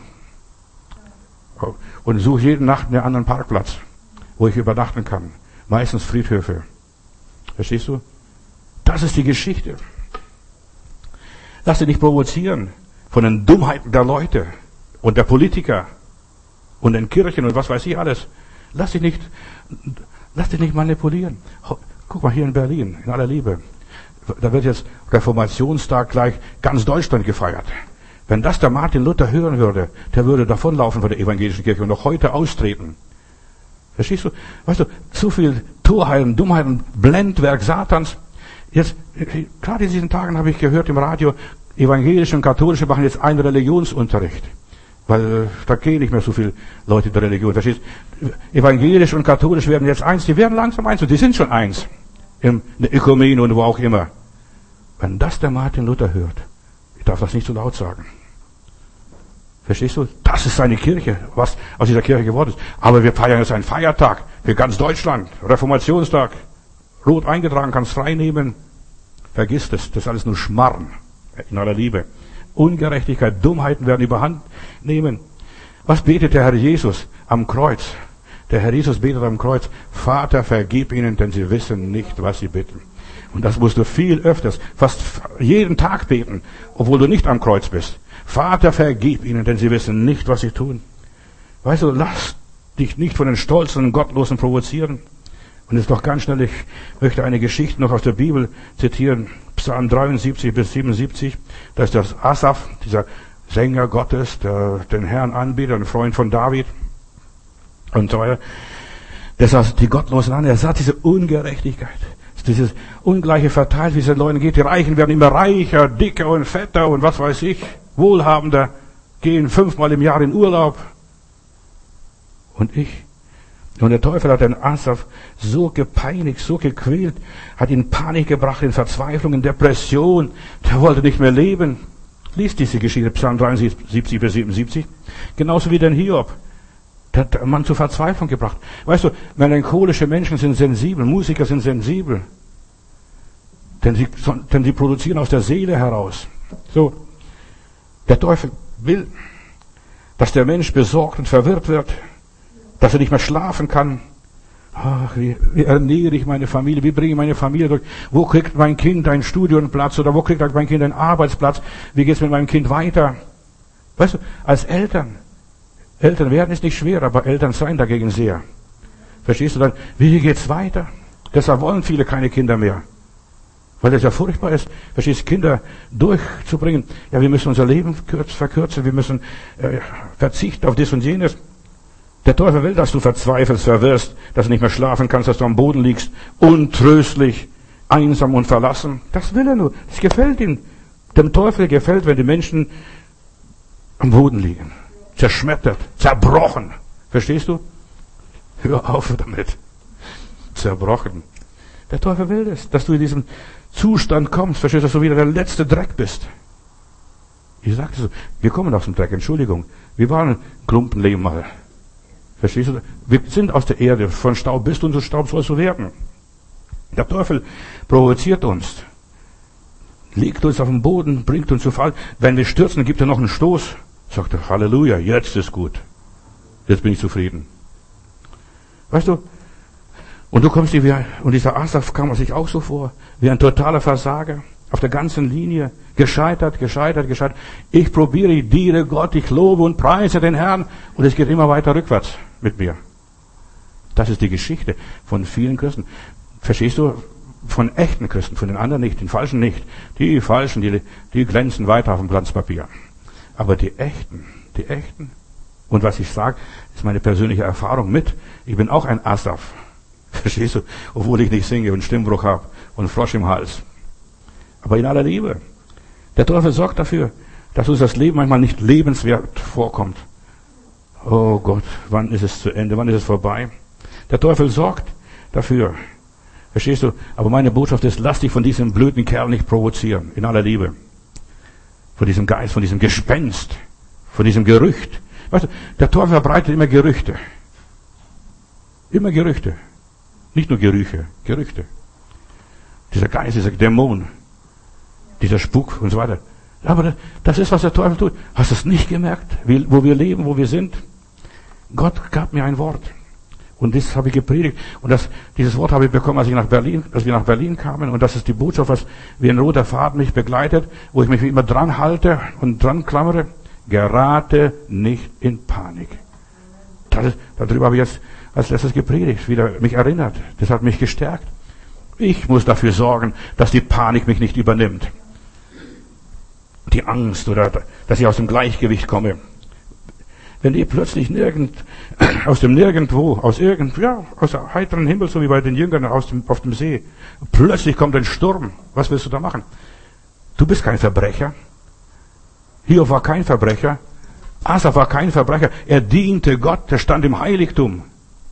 Und suche jede Nacht einen anderen Parkplatz, wo ich übernachten kann. Meistens Friedhöfe. Verstehst du? Das ist die Geschichte. Lass dich nicht provozieren von den Dummheiten der Leute und der Politiker und den Kirchen und was weiß ich alles. Lass dich nicht, lass dich nicht manipulieren. Guck mal hier in Berlin, in aller Liebe. Da wird jetzt Reformationstag gleich ganz Deutschland gefeiert. Wenn das der Martin Luther hören würde, der würde davonlaufen von der evangelischen Kirche und noch heute austreten. Verstehst du? Weißt du, so viel Torheiten, Dummheiten, Blendwerk Satans. Jetzt, gerade in diesen Tagen habe ich gehört im Radio, evangelische und katholische machen jetzt einen Religionsunterricht. Weil da gehen nicht mehr so viele Leute der Religion. Verstehst du? Evangelisch und katholisch werden jetzt eins, die werden langsam eins und die sind schon eins. In der Ökumene und wo auch immer. Wenn das der Martin Luther hört, ich darf das nicht so laut sagen. Verstehst du? Das ist seine Kirche, was aus dieser Kirche geworden ist. Aber wir feiern jetzt einen Feiertag für ganz Deutschland, Reformationstag. Rot eingetragen, kannst frei nehmen. Vergiss das, das ist alles nur Schmarrn. In aller Liebe. Ungerechtigkeit, Dummheiten werden überhand nehmen. Was betet der Herr Jesus am Kreuz? Der Herr Jesus betet am Kreuz, Vater, vergib ihnen, denn sie wissen nicht, was sie bitten. Und das musst du viel öfters, fast jeden Tag beten, obwohl du nicht am Kreuz bist. Vater, vergib ihnen, denn sie wissen nicht, was sie tun. Weißt du, lass dich nicht von den Stolzen und Gottlosen provozieren. Und jetzt noch ganz schnell, ich möchte eine Geschichte noch aus der Bibel zitieren. Psalm dreiundsiebzig bis siebenundsiebzig. Da ist das Asaf, dieser Sänger Gottes, der den Herrn anbetet, ein Freund von David und so weiter. Der sah die Gottlosen an, er sah diese Ungerechtigkeit, dieses ungleiche Verteil, wie es den Leuten geht. Die Reichen werden immer reicher, dicker und fetter und was weiß ich, wohlhabender, gehen fünfmal im Jahr in Urlaub. Und ich? Und der Teufel hat den Asaf so gepeinigt, so gequält, hat ihn in Panik gebracht, in Verzweiflung, in Depression. Der wollte nicht mehr leben. Lies diese Geschichte, Psalm dreiundsiebzig bis siebenundsiebzig. Genauso wie den Hiob. Der hat den Mann zur Verzweiflung gebracht. Weißt du, melancholische Menschen sind sensibel, Musiker sind sensibel. Denn sie, denn sie produzieren aus der Seele heraus. So. Der Teufel will, dass der Mensch besorgt und verwirrt wird, dass er nicht mehr schlafen kann, Ach, wie, wie ernähre ich meine Familie? Wie bringe ich meine Familie durch? Wo kriegt mein Kind einen Studienplatz? Oder wo kriegt mein Kind einen Arbeitsplatz? Wie geht es mit meinem Kind weiter? Weißt du, als Eltern, Eltern werden ist nicht schwer, aber Eltern sein dagegen sehr. Verstehst du dann? Wie geht's weiter? Deshalb wollen viele keine Kinder mehr. Weil das ja furchtbar ist, verstehst du, Kinder durchzubringen. Ja, wir müssen unser Leben verkürzen, wir müssen äh, verzichten auf das und jenes. Der Teufel will, dass du verzweifelst, verwirrst, dass du nicht mehr schlafen kannst, dass du am Boden liegst, untröstlich, einsam und verlassen. Das will er nur. Das gefällt ihm. Dem Teufel gefällt, wenn die Menschen am Boden liegen. Zerschmettert, zerbrochen. Verstehst du? Hör auf damit. Zerbrochen. Der Teufel will das, dass du in diesem Zustand kommst. Verstehst du, dass du wieder der letzte Dreck bist. Ich sagte so, wir kommen aus dem Dreck, Entschuldigung. Wir waren ein Klumpenleben mal. Verstehst du? Wir sind aus der Erde. Von Staub bist du und zu Staub sollst du werden. Der Teufel provoziert uns. Legt uns auf den Boden, bringt uns zu Fall. Wenn wir stürzen, gibt er noch einen Stoß. Sagt er, Halleluja, jetzt ist gut. Jetzt bin ich zufrieden. Weißt du? Und du kommst dir wie, und dieser Asaf kam sich auch so vor, wie ein totaler Versager. Auf der ganzen Linie. Gescheitert, gescheitert, gescheitert. Ich probiere, ich diene Gott, ich lobe und preise den Herrn. Und es geht immer weiter rückwärts mit mir. Das ist die Geschichte von vielen Christen. Verstehst du? Von echten Christen, von den anderen nicht, den Falschen nicht. Die Falschen, die, die glänzen weiter auf dem Glanzpapier. Aber die Echten, die Echten. Und was ich sage, ist meine persönliche Erfahrung mit. Ich bin auch ein Asaf. Verstehst du? Obwohl ich nicht singe und Stimmbruch habe und Frosch im Hals. Aber in aller Liebe. Der Teufel sorgt dafür, dass uns das Leben manchmal nicht lebenswert vorkommt. Oh Gott, wann ist es zu Ende? Wann ist es vorbei? Der Teufel sorgt dafür. Verstehst du? Aber meine Botschaft ist, lass dich von diesem blöden Kerl nicht provozieren. In aller Liebe. Von diesem Geist, von diesem Gespenst, von diesem Gerücht. Weißt du, der Teufel verbreitet immer Gerüchte. Immer Gerüchte. Nicht nur Gerüche, Gerüchte. Dieser Geist, dieser Dämon, dieser Spuk und so weiter. Aber das ist, was der Teufel tut. Hast du es nicht gemerkt, wie, wo wir leben, wo wir sind? Gott gab mir ein Wort. Und das habe ich gepredigt. Und das, dieses Wort habe ich bekommen, als ich nach Berlin, als wir nach Berlin kamen. Und das ist die Botschaft, was wie ein roter Faden mich begleitet, wo ich mich immer dran halte und dran klammere. Gerate nicht in Panik. Das ist, darüber habe ich jetzt als letztes gepredigt, wieder mich erinnert. Das hat mich gestärkt. Ich muss dafür sorgen, dass die Panik mich nicht übernimmt. Die Angst oder dass ich aus dem Gleichgewicht komme. Wenn die plötzlich nirgend, aus dem Nirgendwo, aus irgend, ja, aus der heiteren Himmel, so wie bei den Jüngern aus dem, auf dem See, plötzlich kommt ein Sturm. Was willst du da machen? Du bist kein Verbrecher. Hiob war kein Verbrecher. Asaf war kein Verbrecher. Er diente Gott, er stand im Heiligtum.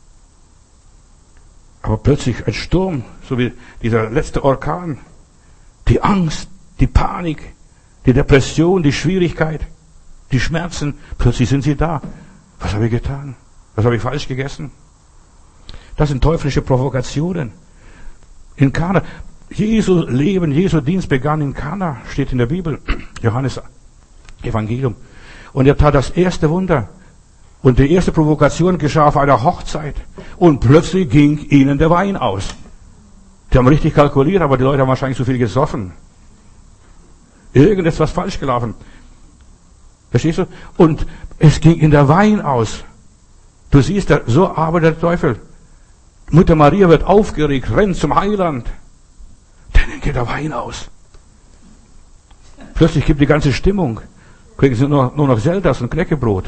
Aber plötzlich ein Sturm, so wie dieser letzte Orkan. Die Angst, die Panik, die Depression, die Schwierigkeit, die Schmerzen, plötzlich sind sie da. Was habe ich getan? Was habe ich falsch gegessen? Das sind teuflische Provokationen. In Kana, Jesu Leben, Jesu Dienst begann in Kana, steht in der Bibel, Johannes Evangelium. Und er tat das erste Wunder. Und die erste Provokation geschah auf einer Hochzeit. Und plötzlich ging ihnen der Wein aus. Die haben richtig kalkuliert, aber die Leute haben wahrscheinlich zu viel gesoffen. Irgendetwas falsch gelaufen. Verstehst du? Und es ging in der Wein aus. Du siehst, so arbeitet der Teufel. Mutter Maria wird aufgeregt, rennt zum Heiland. Dann geht der Wein aus. Plötzlich gibt die ganze Stimmung. Kriegen sie nur, nur noch Selters und Knäckebrot.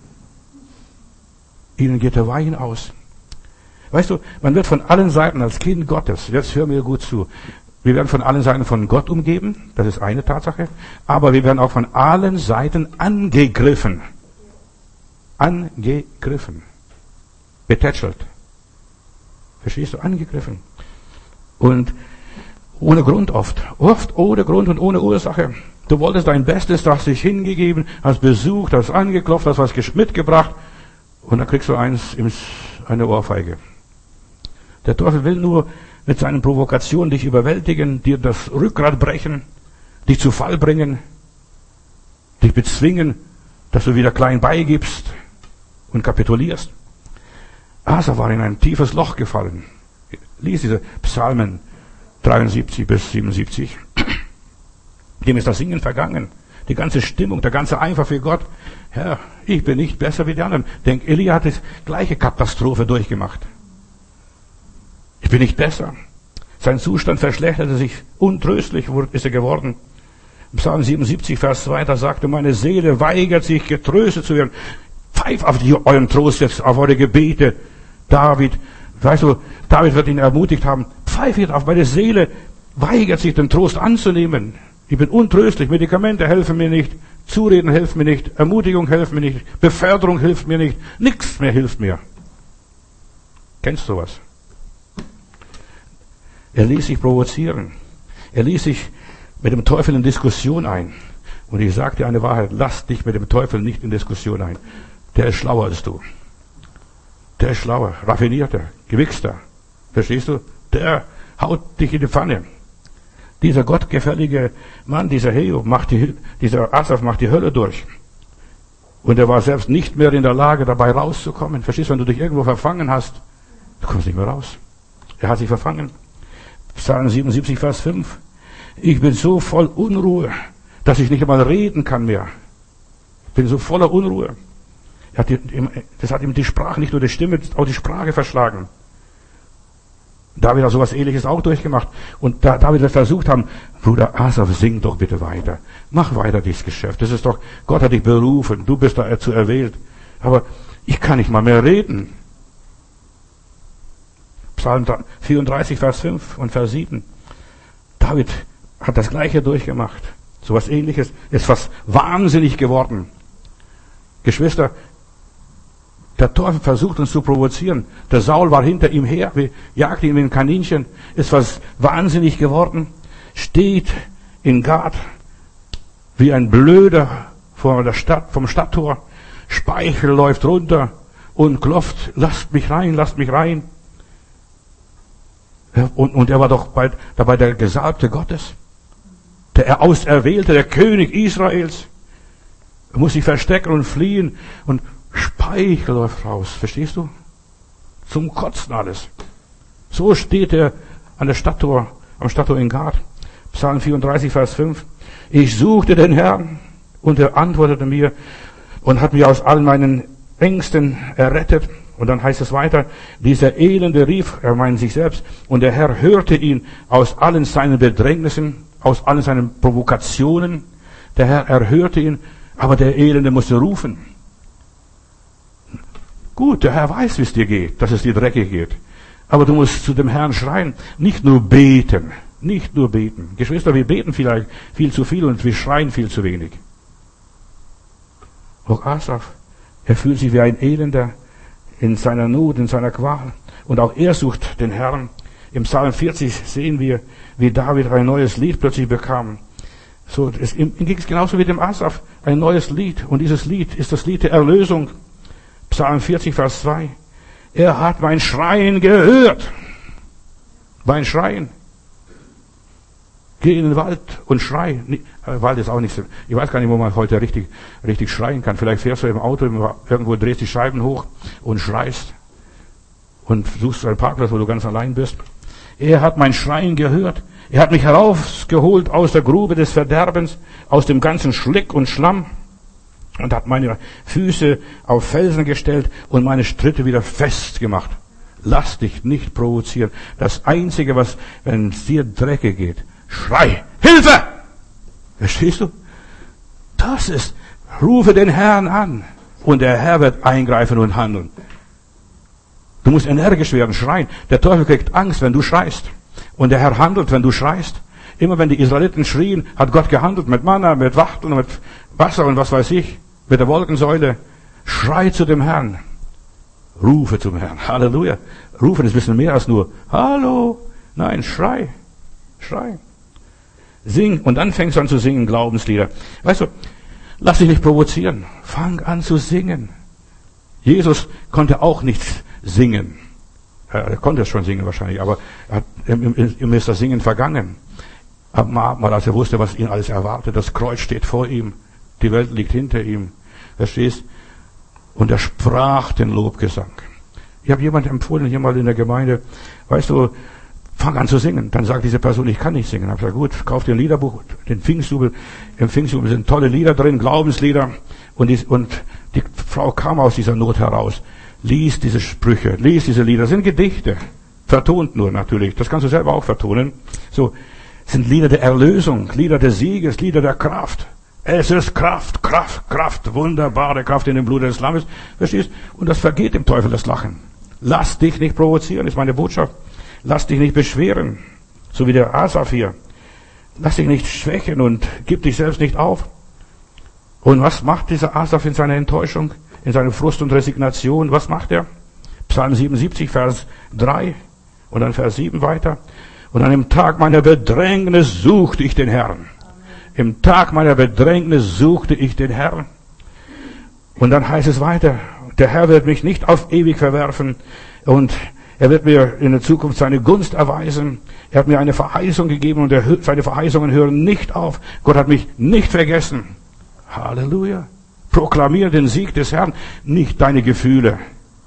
Ihnen geht der Wein aus. Weißt du, man wird von allen Seiten als Kind Gottes, jetzt hör mir gut zu, wir werden von allen Seiten von Gott umgeben, das ist eine Tatsache, aber wir werden auch von allen Seiten angegriffen. Angegriffen. Betätschelt. Verstehst du? Angegriffen. Und ohne Grund oft. Oft ohne Grund und ohne Ursache. Du wolltest dein Bestes, du hast dich hingegeben, hast besucht, hast angeklopft, hast was mitgebracht und dann kriegst du eins, eine Ohrfeige. Der Teufel will nur mit seinen Provokationen dich überwältigen, dir das Rückgrat brechen, dich zu Fall bringen, dich bezwingen, dass du wieder klein beigibst und kapitulierst. Asa war in ein tiefes Loch gefallen. Lies diese Psalmen dreiundsiebzig bis siebenundsiebzig. Dem ist das Singen vergangen. Die ganze Stimmung, der ganze Eifer für Gott. Herr, ich bin nicht besser wie die anderen. Denk, Elia hat die gleiche Katastrophe durchgemacht. Ich bin nicht besser. Sein Zustand verschlechterte sich. Untröstlich ist er geworden. Psalm siebenundsiebzig, Vers zwei, da sagte, meine Seele weigert sich, getröstet zu werden. Pfeift auf die, euren Trost jetzt, auf eure Gebete. David, weißt du, David wird ihn ermutigt haben, pfeift jetzt auf, meine Seele weigert sich, den Trost anzunehmen. Ich bin untröstlich, Medikamente helfen mir nicht, Zureden hilft mir nicht, Ermutigung hilft mir nicht, Beförderung hilft mir nicht, nichts mehr hilft mir. Kennst du was? Er ließ sich provozieren. Er ließ sich mit dem Teufel in Diskussion ein. Und ich sage dir eine Wahrheit, lass dich mit dem Teufel nicht in Diskussion ein. Der ist schlauer als du. Der ist schlauer, raffinierter, gewichster. Verstehst du? Der haut dich in die Pfanne. Dieser gottgefällige Mann, dieser Hiob, macht die, dieser Asaf macht die Hölle durch. Und er war selbst nicht mehr in der Lage, dabei rauszukommen. Verstehst du, wenn du dich irgendwo verfangen hast, du kommst nicht mehr raus. Er hat sich verfangen. Psalm siebenundsiebzig, Vers fünf. Ich bin so voll Unruhe, dass ich nicht einmal reden kann mehr. Ich bin so voller Unruhe. Er hat die, das hat ihm die Sprache, nicht nur die Stimme, auch die Sprache verschlagen. David hat sowas Ähnliches auch durchgemacht. Und da David wird versucht haben, Bruder Asaf, sing doch bitte weiter. Mach weiter dieses Geschäft. Das ist doch, Gott hat dich berufen. Du bist dazu erwählt. Aber ich kann nicht mal mehr reden. Psalm vierunddreißig, Vers fünf und Vers sieben. David hat das Gleiche durchgemacht. Sowas Ähnliches. Ist fast wahnsinnig geworden. Geschwister, der Teufel versucht uns zu provozieren. Der Saul war hinter ihm her, jagte ihn mit dem Kaninchen, ist was wahnsinnig geworden, steht in Gad wie ein Blöder vor der Stadt, vom Stadttor, Speichel läuft runter und klopft, lasst mich rein, lasst mich rein. Und, und er war doch bei, dabei der Gesalbte Gottes, der Auserwählte, der König Israels. Er muss sich verstecken und fliehen und Speichel läuft raus, verstehst du? Zum Kotzen alles. So steht er an der Stadttor, am Stadttor in Gad. Psalm vierunddreißig, Vers fünf. Ich suchte den Herrn und er antwortete mir und hat mich aus all meinen Ängsten errettet. Und dann heißt es weiter, dieser Elende rief, er meint sich selbst, und der Herr hörte ihn aus allen seinen Bedrängnissen, aus allen seinen Provokationen. Der Herr erhörte ihn, aber der Elende musste rufen. Gut, der Herr weiß, wie es dir geht, dass es dir dreckig geht. Aber du musst zu dem Herrn schreien, nicht nur beten, nicht nur beten. Geschwister, wir beten vielleicht viel zu viel und wir schreien viel zu wenig. Auch Asaf, er fühlt sich wie ein Elender in seiner Not, in seiner Qual. Und auch er sucht den Herrn. Im Psalm vierzig sehen wir, wie David ein neues Lied plötzlich bekam. So, es ihm ging es genauso wie dem Asaf, ein neues Lied. Und dieses Lied ist das Lied der Erlösung. Psalm vierzig, Vers zwei. Er hat mein Schreien gehört. Mein Schreien. Geh in den Wald und schrei. Wald ist auch nicht so. Ich weiß gar nicht, wo man heute richtig, richtig schreien kann. Vielleicht fährst du im Auto, irgendwo drehst die Scheiben hoch und schreist. Und suchst einen Parkplatz, wo du ganz allein bist. Er hat mein Schreien gehört. Er hat mich herausgeholt aus der Grube des Verderbens, aus dem ganzen Schlick und Schlamm. Und hat meine Füße auf Felsen gestellt und meine Schritte wieder fest gemacht. Lass dich nicht provozieren. Das Einzige, was, wenn es dir dreckig geht, schrei, Hilfe! Verstehst du? Das ist, rufe den Herrn an und der Herr wird eingreifen und handeln. Du musst energisch werden, schreien. Der Teufel kriegt Angst, wenn du schreist. Und der Herr handelt, wenn du schreist. Immer wenn die Israeliten schrien, hat Gott gehandelt mit Manna, mit Wachteln, mit Wasser und was weiß ich, mit der Wolkensäule. Schrei zu dem Herrn. Rufe zum Herrn. Halleluja. Rufen ist ein bisschen mehr als nur Hallo. Nein, schrei. Schrei. Sing. Und dann fängst du an zu singen, Glaubenslieder. Weißt du, lass dich nicht provozieren. Fang an zu singen. Jesus konnte auch nichts singen. Er konnte es schon singen wahrscheinlich, aber er hat, ihm ist das Singen vergangen. Am Abendmahl, als er wusste, was ihn alles erwartet, das Kreuz steht vor ihm, die Welt liegt hinter ihm. Verstehst? Und er sprach den Lobgesang. Ich habe jemand empfohlen, hier mal in der Gemeinde, weißt du, fang an zu singen. Dann sagt diese Person, ich kann nicht singen. Ich habe gesagt, gut, kauf dir ein Liederbuch, den Pfingstjubel. Im Pfingstjubel sind tolle Lieder drin, Glaubenslieder. Und die, und die Frau kam aus dieser Not heraus, liest diese Sprüche, liest diese Lieder. Das sind Gedichte, vertont nur natürlich. Das kannst du selber auch vertonen. So, sind Lieder der Erlösung, Lieder des Sieges, Lieder der Kraft. Es ist Kraft, Kraft, Kraft, wunderbare Kraft in dem Blut des Lammes. Verstehst? Und das vergeht dem Teufel das Lachen. Lass dich nicht provozieren, ist meine Botschaft. Lass dich nicht beschweren, so wie der Asaf hier. Lass dich nicht schwächen und gib dich selbst nicht auf. Und was macht dieser Asaf in seiner Enttäuschung, in seiner Frust und Resignation? Was macht er? Psalm siebenundsiebzig, Vers drei und dann Vers sieben weiter. Und an dem Tag meiner Bedrängnis suchte ich den Herrn. Im Tag meiner Bedrängnis suchte ich den Herrn. Und dann heißt es weiter, der Herr wird mich nicht auf ewig verwerfen und er wird mir in der Zukunft seine Gunst erweisen. Er hat mir eine Verheißung gegeben und er, seine Verheißungen hören nicht auf. Gott hat mich nicht vergessen. Halleluja. Proklamiere den Sieg des Herrn, nicht deine Gefühle.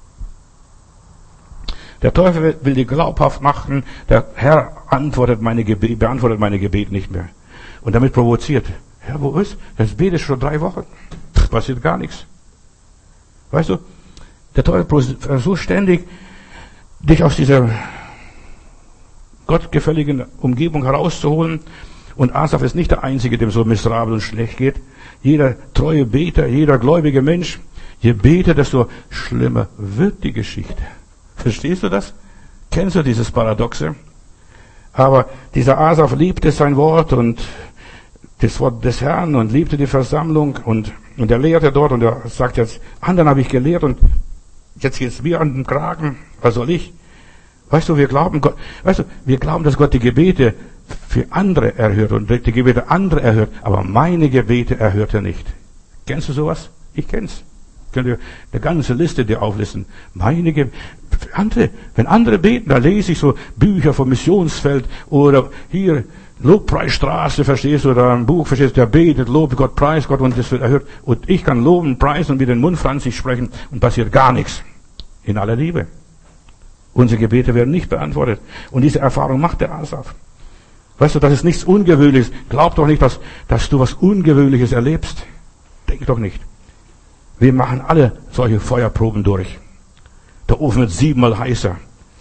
Der Teufel will dir glaubhaft machen, der Herr antwortet meine Gebete, beantwortet meine Gebete nicht mehr. Und damit provoziert. Herr, wo ist? Das betest schon drei Wochen. Pff, passiert gar nichts. Weißt du, der Teufel versucht ständig, dich aus dieser gottgefälligen Umgebung herauszuholen. Und Asaf ist nicht der Einzige, dem so miserabel und schlecht geht. Jeder treue Beter, jeder gläubige Mensch, je beter, desto schlimmer wird die Geschichte. Verstehst du das? Kennst du dieses Paradoxe? Aber dieser Asaf liebte sein Wort und das Wort des Herrn und liebte die Versammlung und, und er lehrte dort und er sagt jetzt, anderen habe ich gelehrt und jetzt geht's mir an den Kragen. Was soll ich? Weißt du, wir glauben Gott, weißt du, wir glauben, dass Gott die Gebete für andere erhört und die Gebete anderer erhört, aber meine Gebete erhört er nicht. Kennst du sowas? Ich kenn's. Könnt ihr eine ganze Liste dir auflisten. Meine Gebete, andere, wenn andere beten, da lese ich so Bücher vom Missionsfeld oder hier Lobpreisstraße, verstehst du, oder ein Buch, verstehst du, der betet, lobt Gott, preist Gott und das wird erhört. Und ich kann loben, preisen und mit den Mund franzig sprechen und passiert gar nichts. In aller Liebe. Unsere Gebete werden nicht beantwortet. Und diese Erfahrung macht der Asaf. Weißt du, das ist nichts Ungewöhnliches. Glaub doch nicht, dass, dass du was Ungewöhnliches erlebst. Denk doch nicht. Wir machen alle solche Feuerproben durch. Der Ofen wird siebenmal heißer.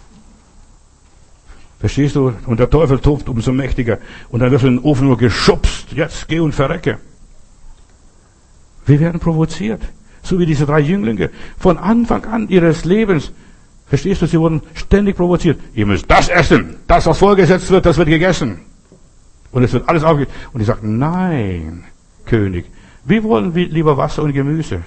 Verstehst du? Und der Teufel tobt umso mächtiger. Und dann wird in den Ofen nur geschubst. Jetzt geh und verrecke. Wir werden provoziert. So wie diese drei Jünglinge. Von Anfang an ihres Lebens. Verstehst du? Sie wurden ständig provoziert. Ihr müsst das essen. Das, was vorgesetzt wird, das wird gegessen. Und es wird alles aufgegeben. Und ich sage, nein, König. Wir wollen lieber Wasser und Gemüse.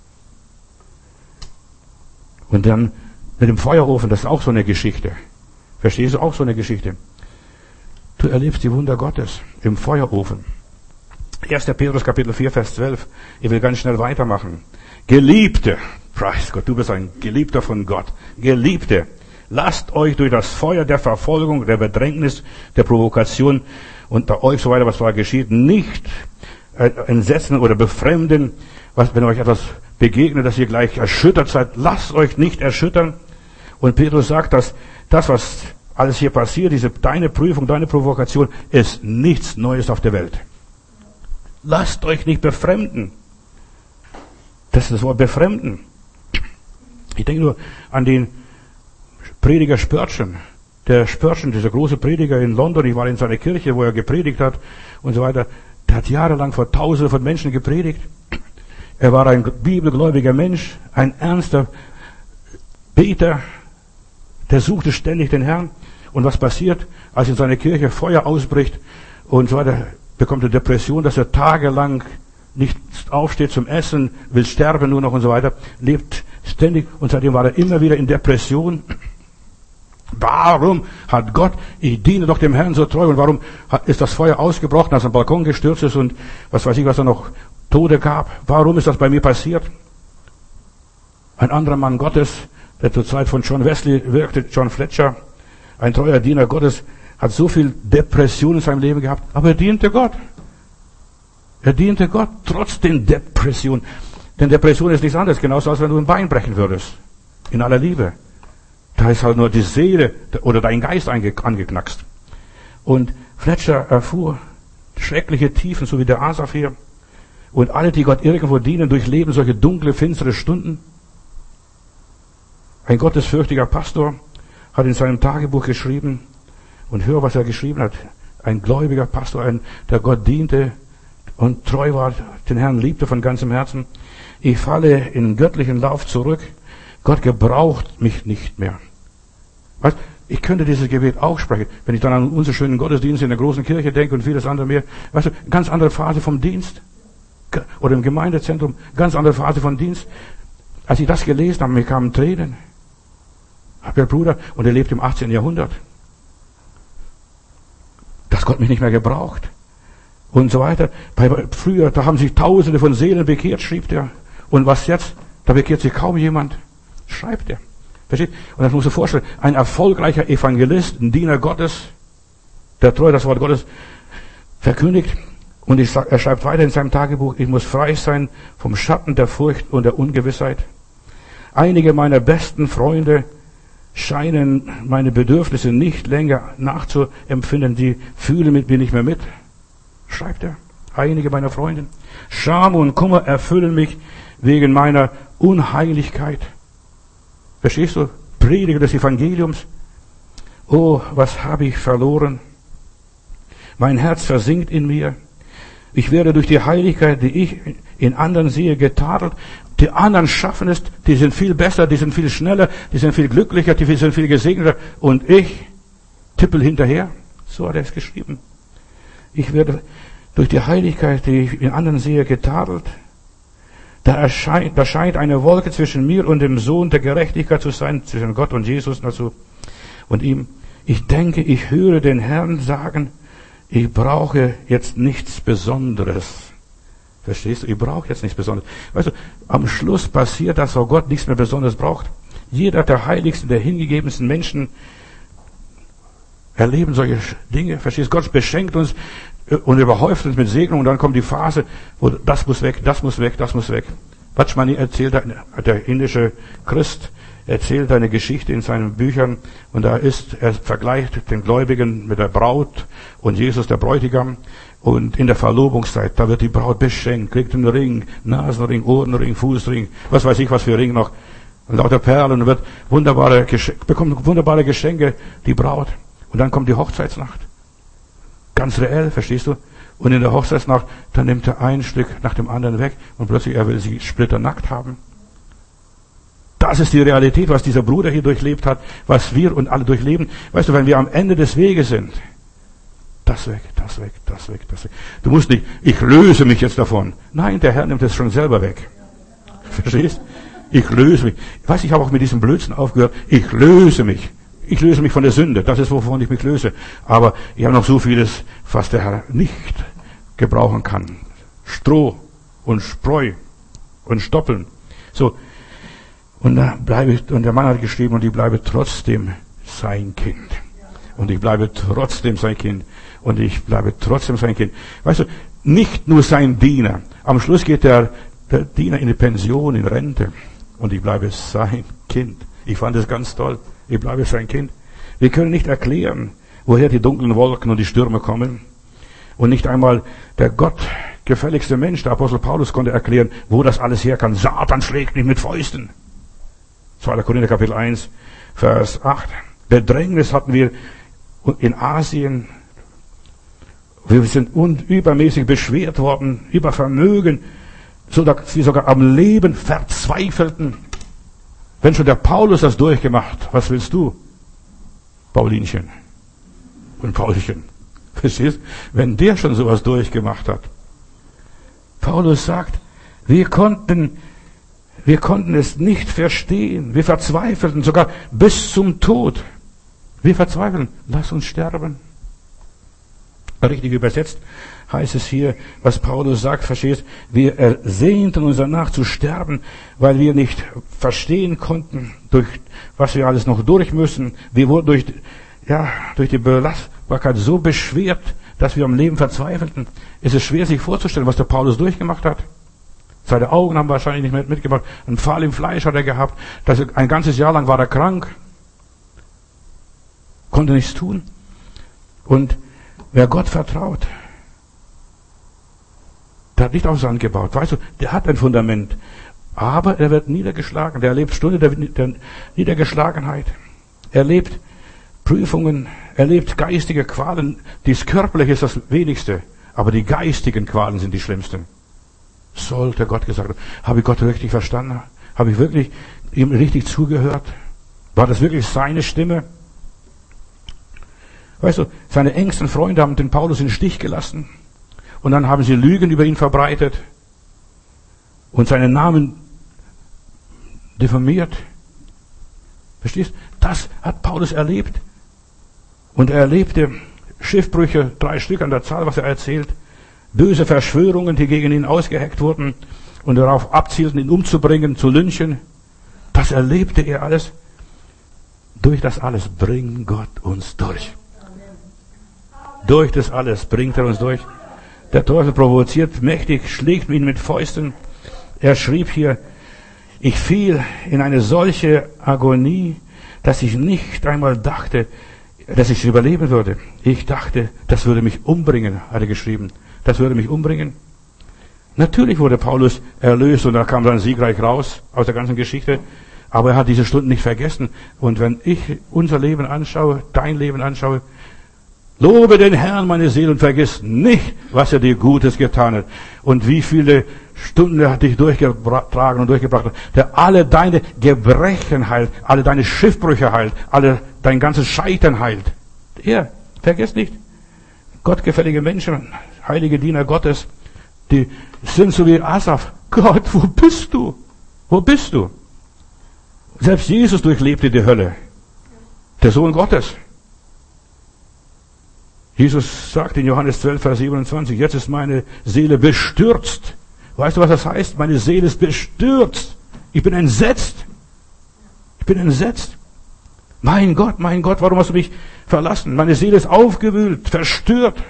Und dann mit dem Feuerofen, das ist auch so eine Geschichte. Verstehst du? Auch so eine Geschichte. Du erlebst die Wunder Gottes im Feuerofen. erster Petrus Kapitel vier, Vers zwölf. Ich will ganz schnell weitermachen. Geliebte, preis Gott, du bist ein Geliebter von Gott. Geliebte, lasst euch durch das Feuer der Verfolgung, der Bedrängnis, der Provokation und bei euch so weiter, was da geschieht, nicht äh, entsetzen oder befremden, was, wenn euch etwas begegnet, dass ihr gleich erschüttert seid. Lasst euch nicht erschüttern. Und Petrus sagt, dass das, was alles hier passiert, diese deine Prüfung, deine Provokation, ist nichts Neues auf der Welt. Lasst euch nicht befremden. Das ist das Wort befremden. Ich denke nur an den Prediger Spurgeon. Der Spurgeon, dieser große Prediger in London, ich war in seiner Kirche, wo er gepredigt hat und so weiter. Der hat jahrelang vor Tausenden von Menschen gepredigt. Er war ein bibelgläubiger Mensch, ein ernster Beter, der suchte ständig den Herrn. Und was passiert, als in seiner Kirche Feuer ausbricht und so weiter, bekommt er Depression, dass er tagelang nicht aufsteht zum Essen, will sterben nur noch und so weiter, lebt ständig und seitdem war er immer wieder in Depression. Warum hat Gott, ich diene doch dem Herrn so treu und warum ist das Feuer ausgebrochen, als er am Balkon gestürzt ist und was weiß ich, was er noch Tode gab? Warum ist das bei mir passiert? Ein anderer Mann Gottes, der zur Zeit von John Wesley wirkte, John Fletcher, ein treuer Diener Gottes, hat so viel Depression in seinem Leben gehabt, aber er diente Gott. Er diente Gott trotz den Depressionen. Denn Depression ist nichts anderes, genauso als wenn du ein Bein brechen würdest. In aller Liebe. Da ist halt nur die Seele oder dein Geist angeknackst. Und Fletcher erfuhr schreckliche Tiefen, so wie der Asaf hier. Und alle, die Gott irgendwo dienen, durchleben solche dunkle, finstere Stunden. Ein gottesfürchtiger Pastor hat in seinem Tagebuch geschrieben, und hör, was er geschrieben hat. Ein gläubiger Pastor, ein, der Gott diente und treu war, den Herrn liebte von ganzem Herzen. Ich falle in göttlichen Lauf zurück. Gott gebraucht mich nicht mehr. Weißt, ich könnte dieses Gebet auch sprechen, wenn ich dann an unsere schönen Gottesdienste in der großen Kirche denke und vieles andere mehr. Weißt du, ganz andere Phase vom Dienst. Oder im Gemeindezentrum, ganz andere Phase vom Dienst. Als ich das gelesen habe, mir kamen Tränen. Hab ja Bruder, und er lebt im achtzehnten Jahrhundert. Dass Gott mich nicht mehr gebraucht. Und so weiter. Bei, früher, da haben sich Tausende von Seelen bekehrt, schrieb er. Und was jetzt? Da bekehrt sich kaum jemand. Schreibt er. Versteht? Und das musst du dir vorstellen. Ein erfolgreicher Evangelist, ein Diener Gottes, der treu das Wort Gottes verkündigt. Und ich sag, er schreibt weiter in seinem Tagebuch, ich muss frei sein vom Schatten der Furcht und der Ungewissheit. Einige meiner besten Freunde scheinen meine Bedürfnisse nicht länger nachzuempfinden. Die fühlen mit mir nicht mehr mit. Schreibt er. Einige meiner Freunde. Scham und Kummer erfüllen mich wegen meiner Unheiligkeit. Verstehst du? Prediger des Evangeliums. Oh, was habe ich verloren? Mein Herz versinkt in mir. Ich werde durch die Heiligkeit, die ich in anderen sehe, getadelt. Die anderen schaffen es, die sind viel besser, die sind viel schneller, die sind viel glücklicher, die sind viel gesegneter. Und ich tippel hinterher. So hat er es geschrieben. Ich werde durch die Heiligkeit, die ich in anderen sehe, getadelt. Da erscheint, da scheint eine Wolke zwischen mir und dem Sohn der Gerechtigkeit zu sein, zwischen Gott und Jesus dazu und ihm. Ich denke, ich höre den Herrn sagen, ich brauche jetzt nichts Besonderes. Verstehst du? Ich brauche jetzt nichts Besonderes. Weißt du, am Schluss passiert das, wo Gott nichts mehr Besonderes braucht. Jeder der heiligsten, der hingegebensten Menschen erleben solche Dinge. Verstehst du? Gott beschenkt uns und überhäuft uns mit Segnung, und dann kommt die Phase, wo das muss weg, das muss weg, das muss weg. Vatchmani erzählt, der indische Christ, erzählt eine Geschichte in seinen Büchern, und da ist, er vergleicht den Gläubigen mit der Braut und Jesus, der Bräutigam, und in der Verlobungszeit, da wird die Braut beschenkt, kriegt einen Ring, Nasenring, Ohrenring, Fußring, was weiß ich, was für Ring noch, und lauter Perlen, und wird wunderbare Geschenke, bekommt wunderbare Geschenke, die Braut, und dann kommt die Hochzeitsnacht. Ganz reell, verstehst du? Und in der Hochzeitsnacht, dann nimmt er ein Stück nach dem anderen weg, und plötzlich er will sie splitternackt haben. Das ist die Realität, was dieser Bruder hier durchlebt hat, was wir und alle durchleben. Weißt du, wenn wir am Ende des Weges sind, das weg, das weg, das weg, das weg. Du musst nicht, ich löse mich jetzt davon. Nein, der Herr nimmt es schon selber weg. Verstehst? Ich löse mich. Weißt du, ich habe auch mit diesem Blödsinn aufgehört. Ich löse mich. Ich löse mich von der Sünde. Das ist, wovon ich mich löse. Aber ich habe noch so vieles, was der Herr nicht gebrauchen kann. Stroh und Spreu und Stoppeln. So. Und da bleibe ich, und der Mann hat geschrieben, und ich bleibe trotzdem sein Kind. Und ich bleibe trotzdem sein Kind. Und ich bleibe trotzdem sein Kind. Weißt du, nicht nur sein Diener. Am Schluss geht der, der Diener in die Pension, in Rente. Und ich bleibe sein Kind. Ich fand es ganz toll. Ich bleibe sein Kind. Wir können nicht erklären, woher die dunklen Wolken und die Stürme kommen. Und nicht einmal der gottgefälligste Mensch, der Apostel Paulus, konnte erklären, wo das alles herkam. Satan schlägt mich mit Fäusten. zweiter Korinther Kapitel eins, Vers acht. Bedrängnis hatten wir in Asien. Wir sind übermäßig beschwert worden, über Vermögen, so dass wir sogar am Leben verzweifelten. Wenn schon der Paulus das durchgemacht, was willst du? Paulinchen und Paulchen. Verstehst? Wenn der schon sowas durchgemacht hat. Paulus sagt, wir konnten, wir konnten es nicht verstehen. Wir verzweifelten sogar bis zum Tod. Wir verzweifeln. Lass uns sterben. Richtig übersetzt heißt es hier, was Paulus sagt, verstehst? Wir ersehnten uns danach zu sterben, weil wir nicht verstehen konnten, durch was wir alles noch durch müssen. Wir wurden durch, ja, durch die Belastbarkeit so beschwert, dass wir am Leben verzweifelten. Es ist schwer, sich vorzustellen, was der Paulus durchgemacht hat. Seine Augen haben wahrscheinlich nicht mehr mitgemacht. Einen Pfahl im Fleisch hat er gehabt. Das, ein ganzes Jahr lang war er krank. konnte nichts tun. Und wer Gott vertraut, der hat nicht auf Sand gebaut. Weißt du, der hat ein Fundament. Aber er wird niedergeschlagen. Der erlebt Stunde der, der Niedergeschlagenheit. Er erlebt Prüfungen. Er erlebt geistige Qualen. Dies Körperliche ist das wenigste. Aber die geistigen Qualen sind die schlimmsten. Sollte Gott gesagt haben, habe ich Gott richtig verstanden? Habe ich wirklich ihm richtig zugehört? War das wirklich seine Stimme? Weißt du, seine engsten Freunde haben den Paulus in den Stich gelassen. Und dann haben sie Lügen über ihn verbreitet. Und seinen Namen diffamiert. Verstehst? Das hat Paulus erlebt. Und er erlebte Schiffbrüche, drei Stück an der Zahl, was er erzählt. Böse Verschwörungen, die gegen ihn ausgeheckt wurden und darauf abzielten, ihn umzubringen, zu lynchen. Das erlebte er alles. Durch das alles bringt Gott uns durch. Durch das alles bringt er uns durch. Der Teufel provoziert mächtig, schlägt ihn mit Fäusten. Er schrieb hier, ich fiel in eine solche Agonie, dass ich nicht einmal dachte, dass ich es überleben würde. Ich dachte, das würde mich umbringen, hat er geschrieben. Das würde mich umbringen. Natürlich wurde Paulus erlöst und er kam dann siegreich raus aus der ganzen Geschichte. Aber er hat diese Stunden nicht vergessen. Und wenn ich unser Leben anschaue, dein Leben anschaue, lobe den Herrn, meine Seele, und vergiss nicht, was er dir Gutes getan hat. Und wie viele Stunden er hat dich durchgetragen und durchgebracht, der alle deine Gebrechen heilt, alle deine Schiffbrüche heilt, alle dein ganzes Scheitern heilt. Er, vergiss nicht, gottgefällige Menschen, heilige Diener Gottes, die sind so wie Asaf. Gott, wo bist du? Wo bist du? Selbst Jesus durchlebte die Hölle. Der Sohn Gottes. Jesus sagt in Johannes zwölf, Vers siebenundzwanzig, jetzt ist meine Seele bestürzt. Weißt du, was das heißt? Meine Seele ist bestürzt. Ich bin entsetzt. Ich bin entsetzt. Mein Gott, mein Gott, warum hast du mich verlassen? Meine Seele ist aufgewühlt, verstört.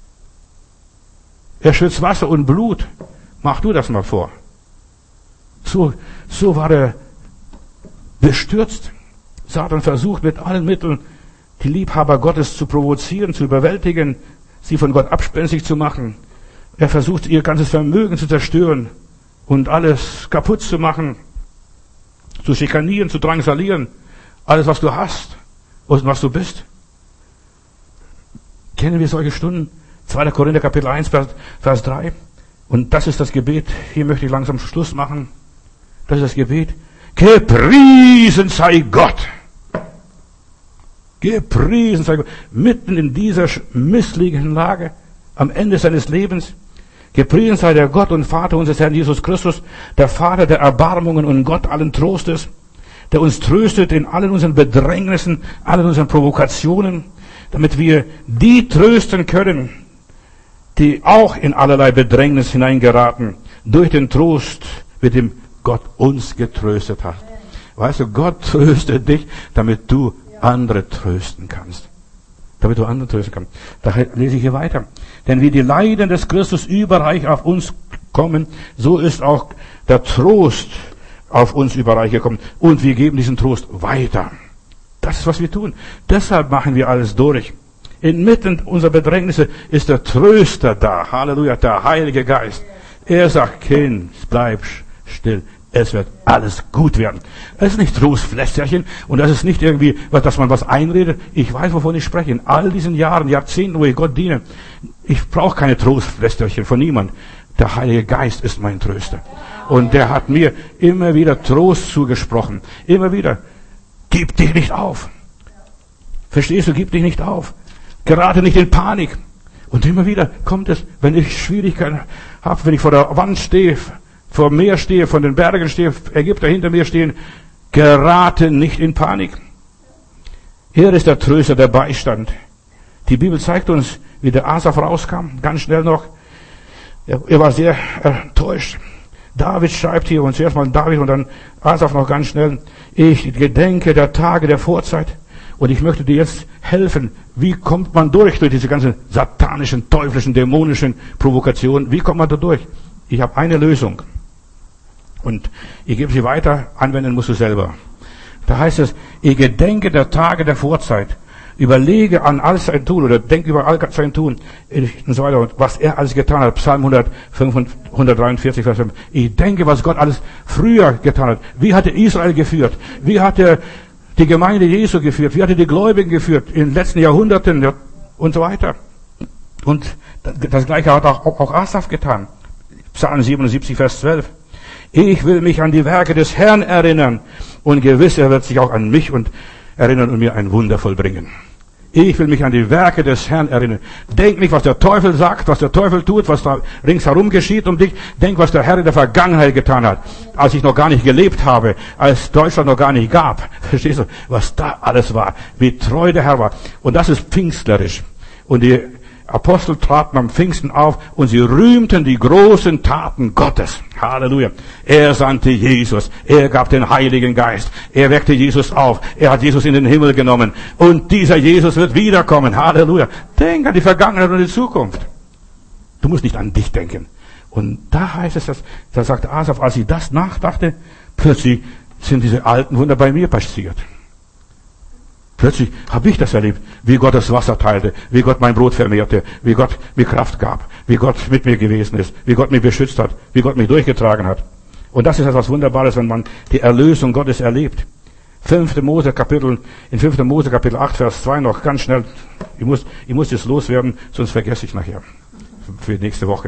Er schwitzt Wasser und Blut. Mach du das mal vor. So, so war er bestürzt. Satan versucht mit allen Mitteln, die Liebhaber Gottes zu provozieren, zu überwältigen, sie von Gott abspenstig zu machen. Er versucht, ihr ganzes Vermögen zu zerstören und alles kaputt zu machen, zu schikanieren, zu drangsalieren. Alles, was du hast und was du bist. Kennen wir solche Stunden? zweiter Korinther Kapitel eins, Vers drei. Und das ist das Gebet. Hier möchte ich langsam Schluss machen. Das ist das Gebet. Gepriesen sei Gott. Gepriesen sei Gott. Mitten in dieser misslichen Lage, am Ende seines Lebens. Gepriesen sei der Gott und Vater unseres Herrn Jesus Christus, der Vater der Erbarmungen und Gott allen Trostes, der uns tröstet in allen unseren Bedrängnissen, allen unseren Provokationen, damit wir die trösten können, die auch in allerlei Bedrängnis hineingeraten, durch den Trost, mit dem Gott uns getröstet hat. Weißt du, Gott tröstet dich, damit du andere trösten kannst. Damit du andere trösten kannst. Da lese ich hier weiter. Denn wie die Leiden des Christus überreich auf uns kommen, so ist auch der Trost auf uns überreich gekommen. Und wir geben diesen Trost weiter. Das ist, was wir tun. Deshalb machen wir alles durch. Inmitten unserer Bedrängnisse ist der Tröster da. Halleluja, der Heilige Geist. Er sagt, Kind, bleib still. Es wird alles gut werden. Es ist nicht Trostflästerchen und das ist nicht irgendwie, dass man was einredet. Ich weiß, wovon ich spreche. In all diesen Jahren, Jahrzehnten, wo ich Gott diene, ich brauche keine Trostflästerchen von niemand. Der Heilige Geist ist mein Tröster. Und der hat mir immer wieder Trost zugesprochen. Immer wieder. Gib dich nicht auf. Verstehst du? Gib dich nicht auf. Gerate nicht in Panik. Und immer wieder kommt es, wenn ich Schwierigkeiten habe, wenn ich vor der Wand stehe, vor dem Meer stehe, von den Bergen stehe, Ägypter hinter mir stehen, gerate nicht in Panik. Er ist der Tröster, der Beistand. Die Bibel zeigt uns, wie der Asaf rauskam, ganz schnell noch. Er, er war sehr enttäuscht. David schreibt hier, und zuerst mal David und dann Asaf noch ganz schnell, ich gedenke der Tage der Vorzeit und ich möchte dir jetzt helfen. Wie kommt man durch, durch diese ganzen satanischen, teuflischen, dämonischen Provokationen? Wie kommt man da durch? Ich habe eine Lösung. Und ich gebe sie weiter, anwenden musst du selber. Da heißt es, ich gedenke der Tage der Vorzeit. Überlege an all sein Tun oder denk über all sein Tun und so weiter, was er alles getan hat. Psalm hundertdreiundvierzig, Vers fünf. Ich denke, was Gott alles früher getan hat. Wie hat er Israel geführt? Wie hat er die Gemeinde Jesu geführt? Wie hat er die Gläubigen geführt in den letzten Jahrhunderten und so weiter? Und das Gleiche hat auch, auch Asaf getan. Psalm siebenundsiebzig, Vers zwölf. Ich will mich an die Werke des Herrn erinnern und gewiss, er wird sich auch an mich und erinnern und mir ein Wunder vollbringen. Ich will mich an die Werke des Herrn erinnern. Denk nicht, was der Teufel sagt, was der Teufel tut, was da ringsherum geschieht um dich. Denk, was der Herr in der Vergangenheit getan hat, als ich noch gar nicht gelebt habe, als Deutschland noch gar nicht gab. Verstehst du, was da alles war, wie treu der Herr war. Und das ist pfingstlerisch. Und die Apostel traten am Pfingsten auf und sie rühmten die großen Taten Gottes. Halleluja. Er sandte Jesus. Er gab den Heiligen Geist. Er weckte Jesus auf. Er hat Jesus in den Himmel genommen. Und dieser Jesus wird wiederkommen. Halleluja. Denk an die Vergangenheit und die Zukunft. Du musst nicht an dich denken. Und da heißt es, dass, da sagte Asaf, als ich das nachdachte, plötzlich sind diese alten Wunder bei mir passiert. Plötzlich habe ich das erlebt, wie Gott das Wasser teilte, wie Gott mein Brot vermehrte, wie Gott mir Kraft gab, wie Gott mit mir gewesen ist, wie Gott mich beschützt hat, wie Gott mich durchgetragen hat. Und das ist etwas Wunderbares, wenn man die Erlösung Gottes erlebt. Fünfte Mose Kapitel, in fünfte Mose Kapitel acht, Vers zwei noch ganz schnell. Ich muss, ich muss das loswerden, sonst vergesse ich nachher. Für nächste Woche.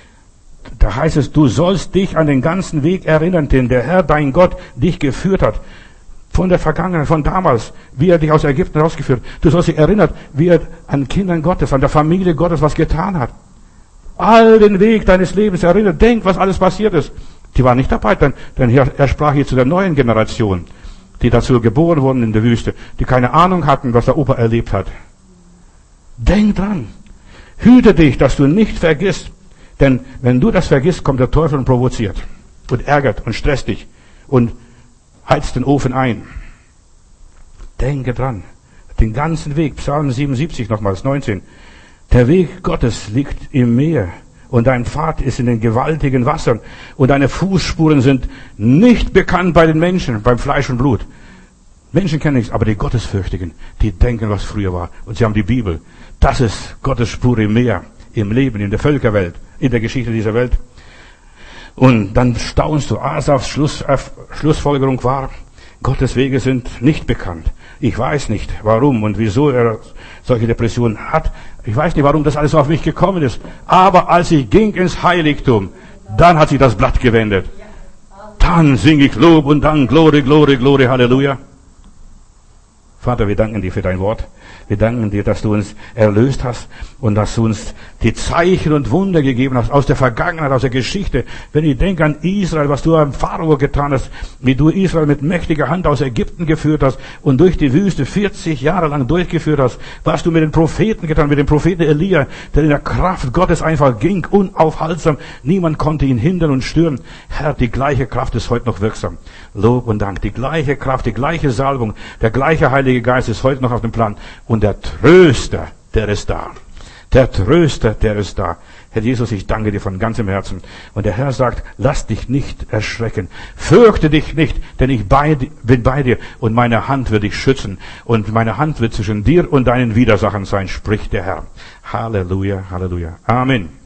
Da heißt es, du sollst dich an den ganzen Weg erinnern, den der Herr, dein Gott, dich geführt hat. Von der Vergangenheit, von damals, wie er dich aus Ägypten rausgeführt hat. Du sollst dich erinnern, wie er an Kindern Gottes, an der Familie Gottes was getan hat. All den Weg deines Lebens erinnert. Denk, was alles passiert ist. Die waren nicht dabei, denn, denn er sprach hier zu der neuen Generation, die dazu geboren wurden in der Wüste, die keine Ahnung hatten, was der Opa erlebt hat. Denk dran. Hüte dich, dass du nicht vergisst. Denn wenn du das vergisst, kommt der Teufel und provoziert. Und ärgert und stresst dich. Und heizt den Ofen ein. Denke dran. Den ganzen Weg. Psalm siebenundsiebzig nochmals, neunzehn. Der Weg Gottes liegt im Meer. Und dein Pfad ist in den gewaltigen Wassern. Und deine Fußspuren sind nicht bekannt bei den Menschen, beim Fleisch und Blut. Menschen kennen nichts, aber die Gottesfürchtigen, die denken, was früher war. Und sie haben die Bibel. Das ist Gottes Spur im Meer, im Leben, in der Völkerwelt, in der Geschichte dieser Welt. Und dann staunst du, Asafs Schluss, äh, Schlussfolgerung war, Gottes Wege sind nicht bekannt. Ich weiß nicht, warum und wieso er solche Depressionen hat. Ich weiß nicht, warum das alles auf mich gekommen ist. Aber als ich ging ins Heiligtum, dann hat sich das Blatt gewendet. Dann singe ich Lob und Dank, Glory, Glory, Glory, Halleluja. Vater, wir danken dir für dein Wort. Wir danken dir, dass du uns erlöst hast und dass du uns die Zeichen und Wunder gegeben hast aus der Vergangenheit, aus der Geschichte. Wenn ich denke an Israel, was du am Pharao getan hast, wie du Israel mit mächtiger Hand aus Ägypten geführt hast und durch die Wüste vierzig Jahre lang durchgeführt hast, was du mit den Propheten getan, mit dem Propheten Elia, der in der Kraft Gottes einfach ging, unaufhaltsam. Niemand konnte ihn hindern und stören. Herr, die gleiche Kraft ist heute noch wirksam. Lob und Dank. Die gleiche Kraft, die gleiche Salbung, der gleiche Heilige Geist ist heute noch auf dem Plan. Und der Tröster, der ist da. Der Tröster, der ist da. Herr Jesus, ich danke dir von ganzem Herzen. Und der Herr sagt, lass dich nicht erschrecken. Fürchte dich nicht, denn ich bei, bin bei dir und meine Hand wird dich schützen. Und meine Hand wird zwischen dir und deinen Widersachern sein, spricht der Herr. Halleluja, Halleluja. Amen.